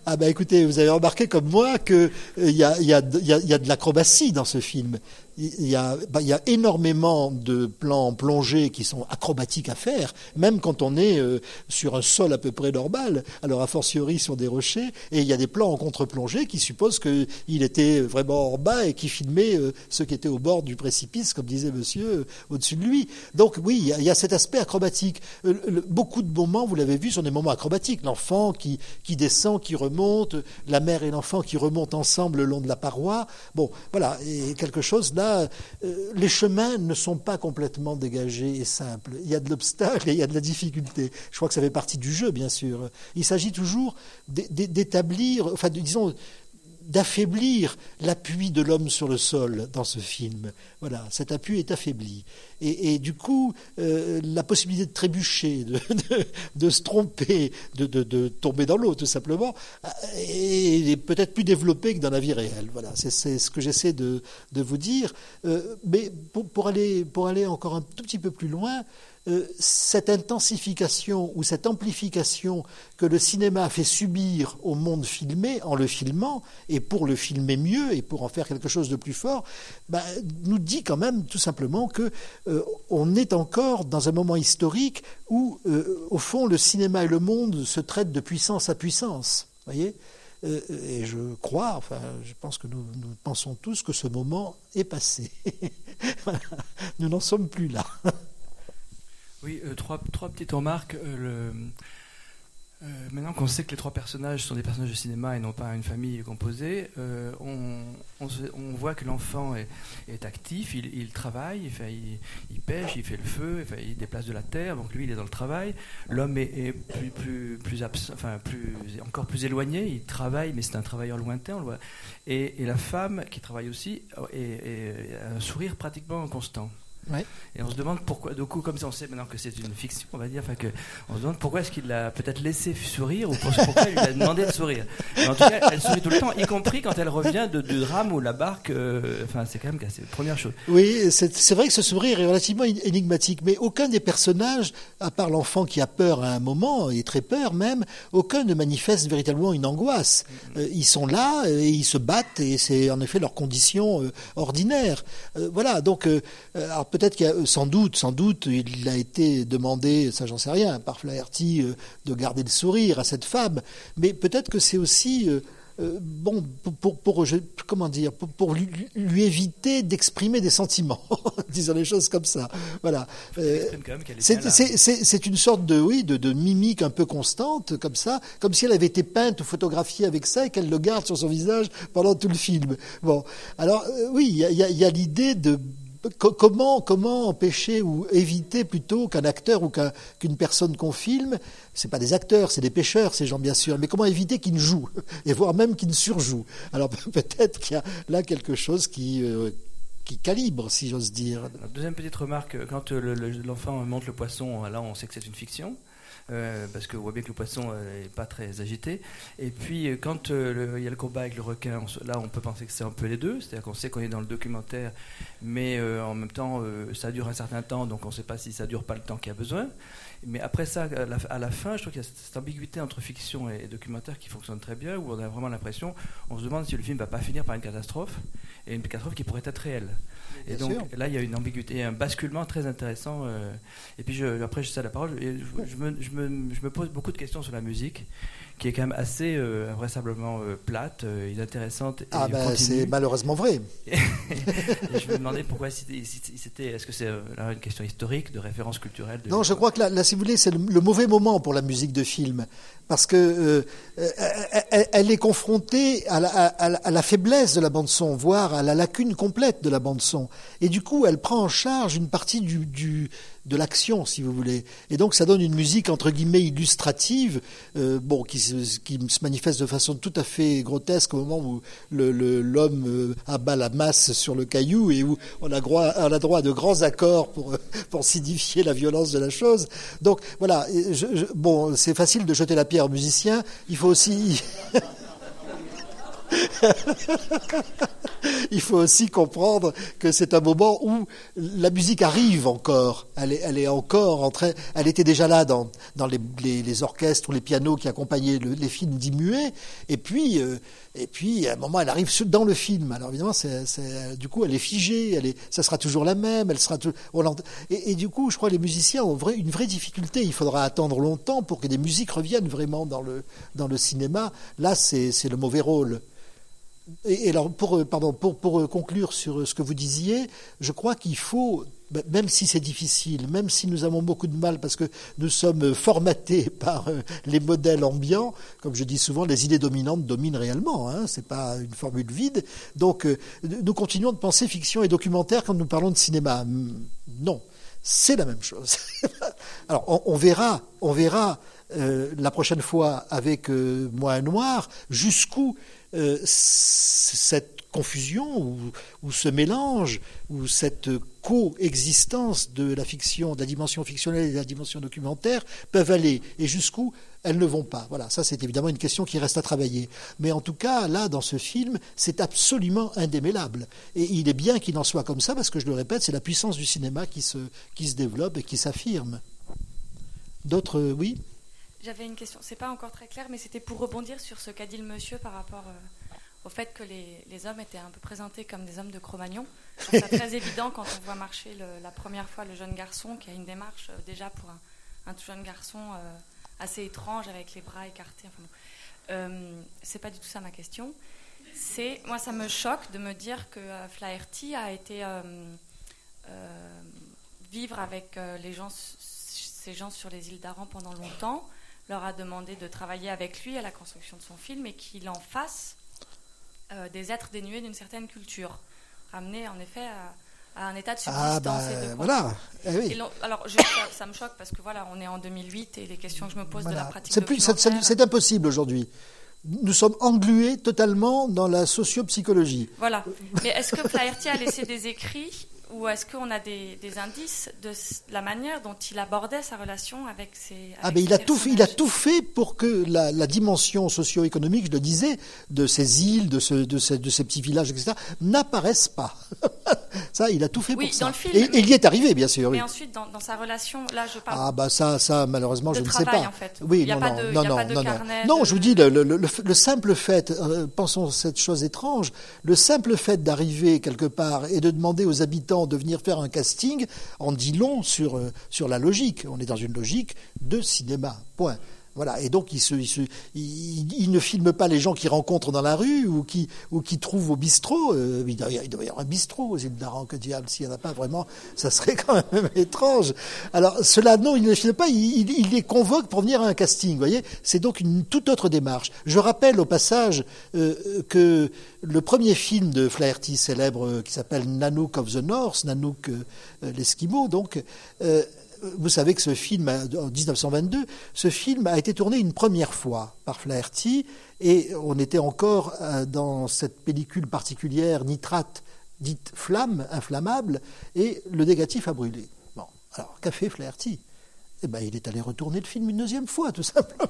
Ah bah écoutez, vous avez remarqué comme moi qu'il y a de l'acrobatie dans ce film. Il y a énormément de plans en plongée qui sont acrobatiques à faire, même quand on est sur un sol à peu près normal, alors a fortiori sur des rochers, et il y a des plans en contre-plongée qui supposent qu'il était vraiment en bas et qui filmait ceux qui étaient au bord du précipice, comme disait monsieur, au-dessus de lui. Donc oui, il y a cet aspect acrobatique. Beaucoup de moments, vous l'avez vu, sont des moments acrobatiques. L'enfant qui descend, qui remonte, la mère et l'enfant qui remontent ensemble le long de la paroi. Bon, voilà, et quelque chose là. Les chemins ne sont pas complètement dégagés et simples. Il y a de l'obstacle et il y a de la difficulté. Je crois que ça fait partie du jeu, bien sûr. Il s'agit toujours d'établir, enfin, disons, d'affaiblir l'appui de l'homme sur le sol dans ce film. Voilà, cet appui est affaibli. Et du coup, la possibilité de trébucher, de se tromper, de tomber dans l'eau, tout simplement, est peut-être plus développée que dans la vie réelle. Voilà, c'est ce que j'essaie de vous dire. Mais pour aller encore un tout petit peu plus loin, cette intensification ou cette amplification que le cinéma a fait subir au monde filmé en le filmant, et pour le filmer mieux et pour en faire quelque chose de plus fort, nous dit quand même tout simplement que on est encore dans un moment historique où, au fond, le cinéma et le monde se traitent de puissance à puissance. Voyez ? Et je pense que nous pensons tous que ce moment est passé. Voilà. Nous n'en sommes plus là. Oui, trois petites remarques. Maintenant qu'on sait que les trois personnages sont des personnages de cinéma et non pas une famille composée, on voit que l'enfant est actif, il travaille, il pêche, il fait le feu, il déplace de la terre, donc lui il est dans le travail. L'homme est plus absent, encore plus éloigné, il travaille, mais c'est un travailleur lointain, on le voit. Et la femme qui travaille aussi a un sourire pratiquement constant. Ouais. Et on se demande pourquoi, du coup, comme ça on sait maintenant que c'est une fiction, on va dire, on se demande pourquoi est-ce qu'il l'a peut-être laissé sourire ou pourquoi il lui a demandé de sourire. Mais en tout cas, elle sourit tout le temps, y compris quand elle revient du drame ou la barque. C'est quand même c'est la première chose. Oui, c'est vrai que ce sourire est relativement énigmatique, mais aucun des personnages, à part l'enfant qui a peur à un moment, et très peur même, aucun ne manifeste véritablement une angoisse. Ils sont là et ils se battent et c'est en effet leur condition ordinaire. Voilà, donc alors peut-être qu'il y a, sans doute, il a été demandé, ça j'en sais rien, par Flaherty de garder le sourire à cette femme, mais peut-être que c'est aussi pour lui éviter d'exprimer des sentiments, disons les choses comme ça. Voilà. C'est une sorte de mimique un peu constante, comme ça, comme si elle avait été peinte ou photographiée avec ça et qu'elle le garde sur son visage pendant tout le film. Bon, alors oui, il y a l'idée de comment empêcher ou éviter plutôt qu'un acteur ou qu'une personne qu'on filme, c'est pas des acteurs, c'est des pêcheurs, ces gens bien sûr, mais comment éviter qu'ils ne jouent, et voire même qu'ils ne surjouent. Alors peut-être qu'il y a là quelque chose qui calibre, si j'ose dire. Deuxième petite remarque, quand l'enfant monte le poisson, là on sait que c'est une fiction. Parce qu'on voit bien que le poisson n'est pas très agité. Et puis, quand il y a le combat avec le requin, là, on peut penser que c'est un peu les deux. C'est-à-dire qu'on sait qu'on est dans le documentaire, mais en même temps, ça dure un certain temps, donc on ne sait pas si ça dure pas le temps qu'il y a besoin. Mais après ça, à la fin, je trouve qu'il y a cette ambiguïté entre fiction et documentaire qui fonctionne très bien, où on a vraiment l'impression, on se demande si le film ne va pas finir par une catastrophe, et une catastrophe qui pourrait être réelle. Et donc là, il y a une ambiguïté, un basculement très intéressant. Et puis après, je cède la parole. Et je me pose beaucoup de questions sur la musique, qui est quand même assez invraisemblablement plate, inintéressante. C'est malheureusement vrai. Et je me demandais pourquoi est-ce que c'est là une question historique, de référence culturelle Non, je crois que là, si vous voulez, c'est le mauvais moment pour la musique de film, parce que elle est confrontée à la faiblesse de la bande son, voire à la lacune complète de la bande son. Et du coup, elle prend en charge une partie de l'action, si vous voulez. Et donc, ça donne une musique, entre guillemets, illustrative, qui se manifeste de façon tout à fait grotesque au moment où l'homme abat la masse sur le caillou et où on a droit à de grands accords pour signifier la violence de la chose. Donc, voilà. C'est facile de jeter la pierre aux musiciens. Il faut aussi... il faut aussi comprendre que c'est un moment où la musique arrive encore. Elle est encore en train. Elle était déjà là dans les orchestres ou les pianos qui accompagnaient les films dits muets. Et puis à un moment, elle arrive dans le film. Alors évidemment, du coup, elle est figée. Ça sera toujours la même. Elle sera et du coup, je crois que les musiciens ont une vraie difficulté. Il faudra attendre longtemps pour que des musiques reviennent vraiment dans le cinéma. Là, c'est le mauvais rôle. Et alors, pour conclure sur ce que vous disiez, je crois qu'il faut, même si c'est difficile, même si nous avons beaucoup de mal parce que nous sommes formatés par les modèles ambiants, comme je dis souvent, les idées dominantes dominent réellement, hein, c'est pas une formule vide. Donc, nous continuons de penser fiction et documentaire quand nous parlons de cinéma. Non, c'est la même chose. Alors, on verra la prochaine fois avec Moi un Noir jusqu'où cette confusion ou ce mélange ou cette coexistence de la fiction, de la dimension fictionnelle et de la dimension documentaire peuvent aller et jusqu'où elles ne vont pas. Voilà, ça c'est évidemment une question qui reste à travailler. Mais en tout cas, là, dans ce film, c'est absolument indémêlable. Et il est bien qu'il en soit comme ça parce que, je le répète, c'est la puissance du cinéma qui se développe et qui s'affirme. D'autres, oui ? J'avais une question, c'est pas encore très clair, mais c'était pour rebondir sur ce qu'a dit le monsieur par rapport au fait que les hommes étaient un peu présentés comme des hommes de Cro-Magnon. Je trouve ça très évident quand on voit marcher la première fois le jeune garçon qui a une démarche déjà pour un tout jeune garçon assez étrange avec les bras écartés. Enfin, c'est pas du tout ça ma question. Moi, ça me choque de me dire que Flaherty a été vivre avec ces gens sur les îles d'Aran pendant longtemps, leur a demandé de travailler avec lui à la construction de son film et qu'il en fasse des êtres dénués d'une certaine culture, ramenés en effet à un état de subsistance et de voilà. Oui. Alors ça me choque parce que voilà, on est en 2008 et les questions que je me pose de la pratique documentaire... C'est impossible aujourd'hui. Nous sommes englués totalement dans la sociopsychologie. Voilà. Mais est-ce que Flaherty a laissé des écrits ou est-ce qu'on a des indices de la manière dont il abordait sa relation avec ses il a tout fait pour que la dimension socio-économique, je le disais, de ces îles, de ces petits villages, etc., n'apparaisse pas. Ça, il a tout fait pour ça. Dans le film, et il y est arrivé, bien sûr. Mais oui. ensuite, dans sa relation, là, je parle. Ça, malheureusement, je ne sais pas. En fait. Oui, il n'y a pas de carnet. Non, je vous dis, le simple fait, pensons cette chose étrange, le simple fait d'arriver quelque part et de demander aux habitants de venir faire un casting en dit long sur la logique. On est dans une logique de cinéma. Point. Voilà. Et donc, il ne filme pas les gens qu'il rencontre dans la rue ou qui trouve au bistrot. Il doit y avoir un bistrot aux îles d'Aran, que diable, s'il n'y en a pas vraiment, ça serait quand même étrange. Alors, cela, non, il ne les filme pas, il les convoque pour venir à un casting, vous voyez. C'est donc une toute autre démarche. Je rappelle au passage que le premier film de Flaherty célèbre, qui s'appelle Nanook of the North, Nanook l'Esquimau, donc... vous savez que ce film, en 1922, ce film a été tourné une première fois par Flaherty et on était encore dans cette pellicule particulière nitrate dite flamme, inflammable, et le négatif a brûlé. Bon, alors qu'a fait Flaherty ? Il est allé retourner le film une deuxième fois, tout simplement.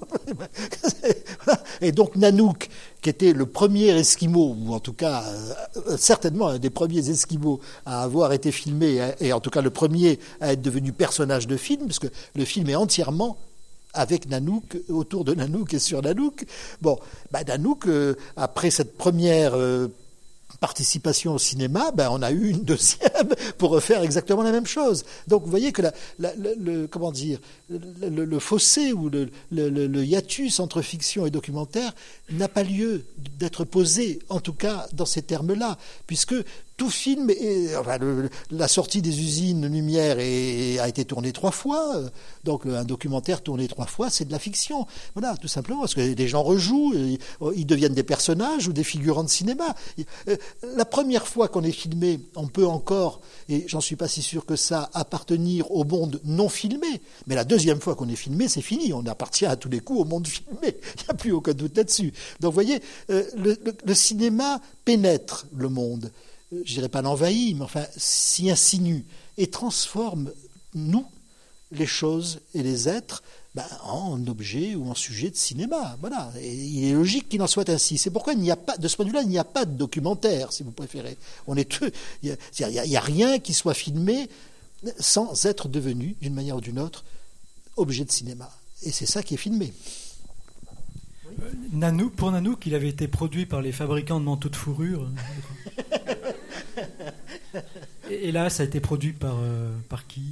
Et donc Nanook, qui était le premier Esquimau, ou en tout cas certainement un des premiers Esquimaux à avoir été filmé, et en tout cas le premier à être devenu personnage de film, parce que le film est entièrement avec Nanook, autour de Nanook et sur Nanook. Bon, Nanook, après cette première... participation au cinéma, on a eu une deuxième pour refaire exactement la même chose. Donc vous voyez que le fossé ou le hiatus entre fiction et documentaire n'a pas lieu d'être posé, en tout cas dans ces termes-là, puisque tout film, la sortie des usines Lumière a été tournée 3 fois, donc un documentaire tourné 3 fois, c'est de la fiction. Voilà, tout simplement, parce que les gens rejouent, ils deviennent des personnages ou des figurants de cinéma. La première fois qu'on est filmé, on peut encore, et j'en suis pas si sûr que ça, appartenir au monde non filmé, mais la deuxième fois qu'on est filmé, c'est fini, on appartient à tous les coups au monde filmé, il n'y a plus aucun doute là-dessus. Donc vous voyez, le cinéma pénètre le monde. Je dirais pas l'envahit, mais enfin s'y insinue et transforme nous, les choses et les êtres, en objet ou en sujet de cinéma. Voilà. Et il est logique qu'il en soit ainsi. C'est pourquoi il n'y a pas, de ce point de vue-là, il n'y a pas de documentaire, si vous préférez. Il n'y a rien qui soit filmé sans être devenu, d'une manière ou d'une autre, objet de cinéma. Et c'est ça qui est filmé. Pour Nanook, il avait été produit par les fabricants de manteaux de fourrure. Et là, ça a été produit par qui ?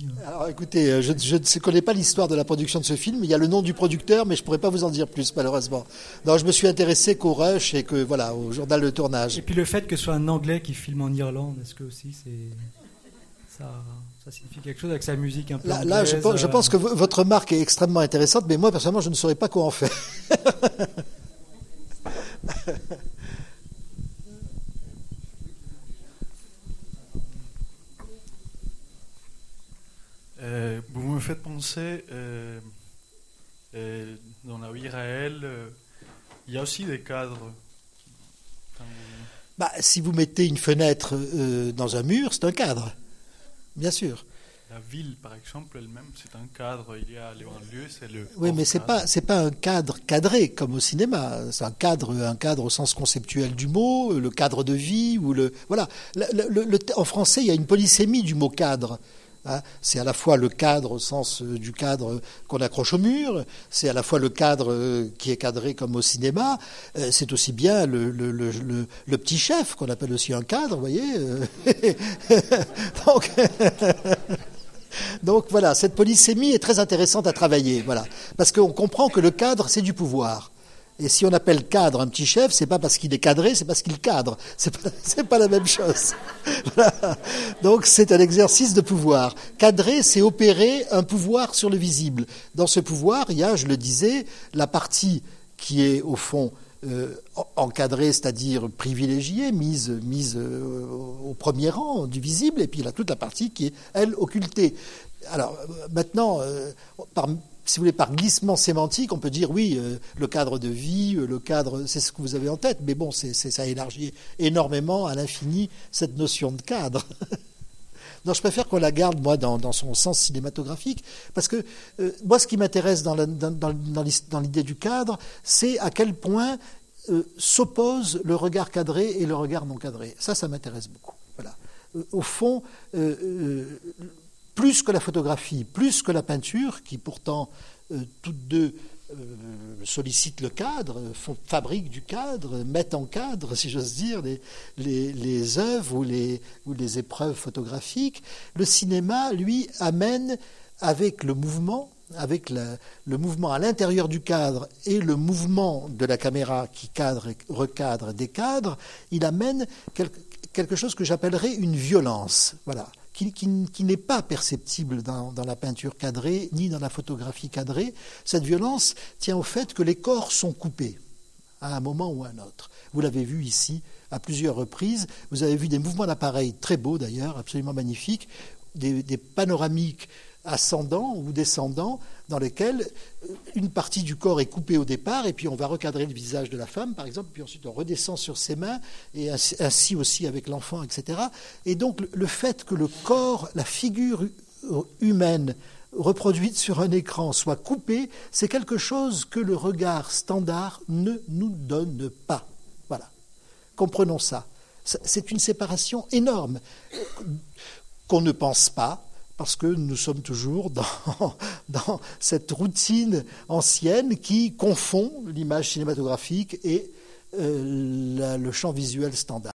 Alors écoutez, je ne connais pas l'histoire de la production de ce film. Il y a le nom du producteur, mais je ne pourrais pas vous en dire plus, malheureusement. Non, je me suis intéressé qu'au rush et au journal de tournage. Et puis le fait que ce soit un Anglais qui filme en Irlande, est-ce que aussi ça signifie quelque chose avec sa musique un peu anglaise, là, je pense que votre remarque est extrêmement intéressante, mais moi, personnellement, je ne saurais pas quoi en faire. Vous me faites penser, dans la vie réelle, il y a aussi des cadres. Si vous mettez une fenêtre dans un mur, c'est un cadre, bien sûr. La ville, par exemple, elle-même, c'est un cadre. Il y a les banlieues, c'est le. Oui, mais c'est pas un cadre cadré comme au cinéma. C'est un cadre au sens conceptuel du mot, le cadre de vie ou voilà. En français, il y a une polysémie du mot cadre. C'est à la fois le cadre au sens du cadre qu'on accroche au mur, c'est à la fois le cadre qui est cadré comme au cinéma, c'est aussi bien le petit chef qu'on appelle aussi un cadre, vous voyez. Donc voilà, cette polysémie est très intéressante à travailler, voilà, parce qu'on comprend que le cadre c'est du pouvoir. Et si on appelle cadre un petit chef, c'est pas parce qu'il est cadré, c'est parce qu'il cadre. C'est pas la même chose. Voilà. Donc c'est un exercice de pouvoir. Cadrer, c'est opérer un pouvoir sur le visible. Dans ce pouvoir, il y a, je le disais, la partie qui est au fond encadrée, c'est-à-dire privilégiée, mise au premier rang du visible, et puis il y a toute la partie qui est, elle, occultée. Alors maintenant, si vous voulez, par glissement sémantique, on peut dire oui, le cadre de vie, le cadre, c'est ce que vous avez en tête, mais bon, ça élargit énormément à l'infini cette notion de cadre. Non, je préfère qu'on la garde, moi, dans son sens cinématographique, parce que moi, ce qui m'intéresse dans l'idée du cadre, c'est à quel point s'opposent le regard cadré et le regard non cadré. Ça m'intéresse beaucoup. Voilà. Au fond, plus que la photographie, plus que la peinture, qui pourtant toutes deux sollicitent le cadre, fabriquent du cadre, mettent en cadre, si j'ose dire, les œuvres ou les épreuves photographiques, le cinéma, lui, amène avec le mouvement, le mouvement à l'intérieur du cadre et le mouvement de la caméra qui cadre et recadre des cadres, il amène quelque chose que j'appellerais une violence, voilà, qui n'est pas perceptible dans la peinture cadrée ni dans la photographie cadrée. Cette violence tient au fait que les corps sont coupés à un moment ou à un autre. Vous l'avez vu ici à plusieurs reprises. Vous avez vu des mouvements d'appareil très beaux d'ailleurs, absolument magnifiques, des panoramiques ascendants ou descendants dans lesquels une partie du corps est coupée au départ et puis on va recadrer le visage de la femme par exemple, puis ensuite on redescend sur ses mains et ainsi aussi avec l'enfant, etc. Et donc le fait que le corps, la figure humaine reproduite sur un écran soit coupée, c'est quelque chose que le regard standard ne nous donne pas. Voilà. Comprenons ça. C'est une séparation énorme qu'on ne pense pas, parce que nous sommes toujours dans cette routine ancienne qui confond l'image cinématographique et le champ visuel standard.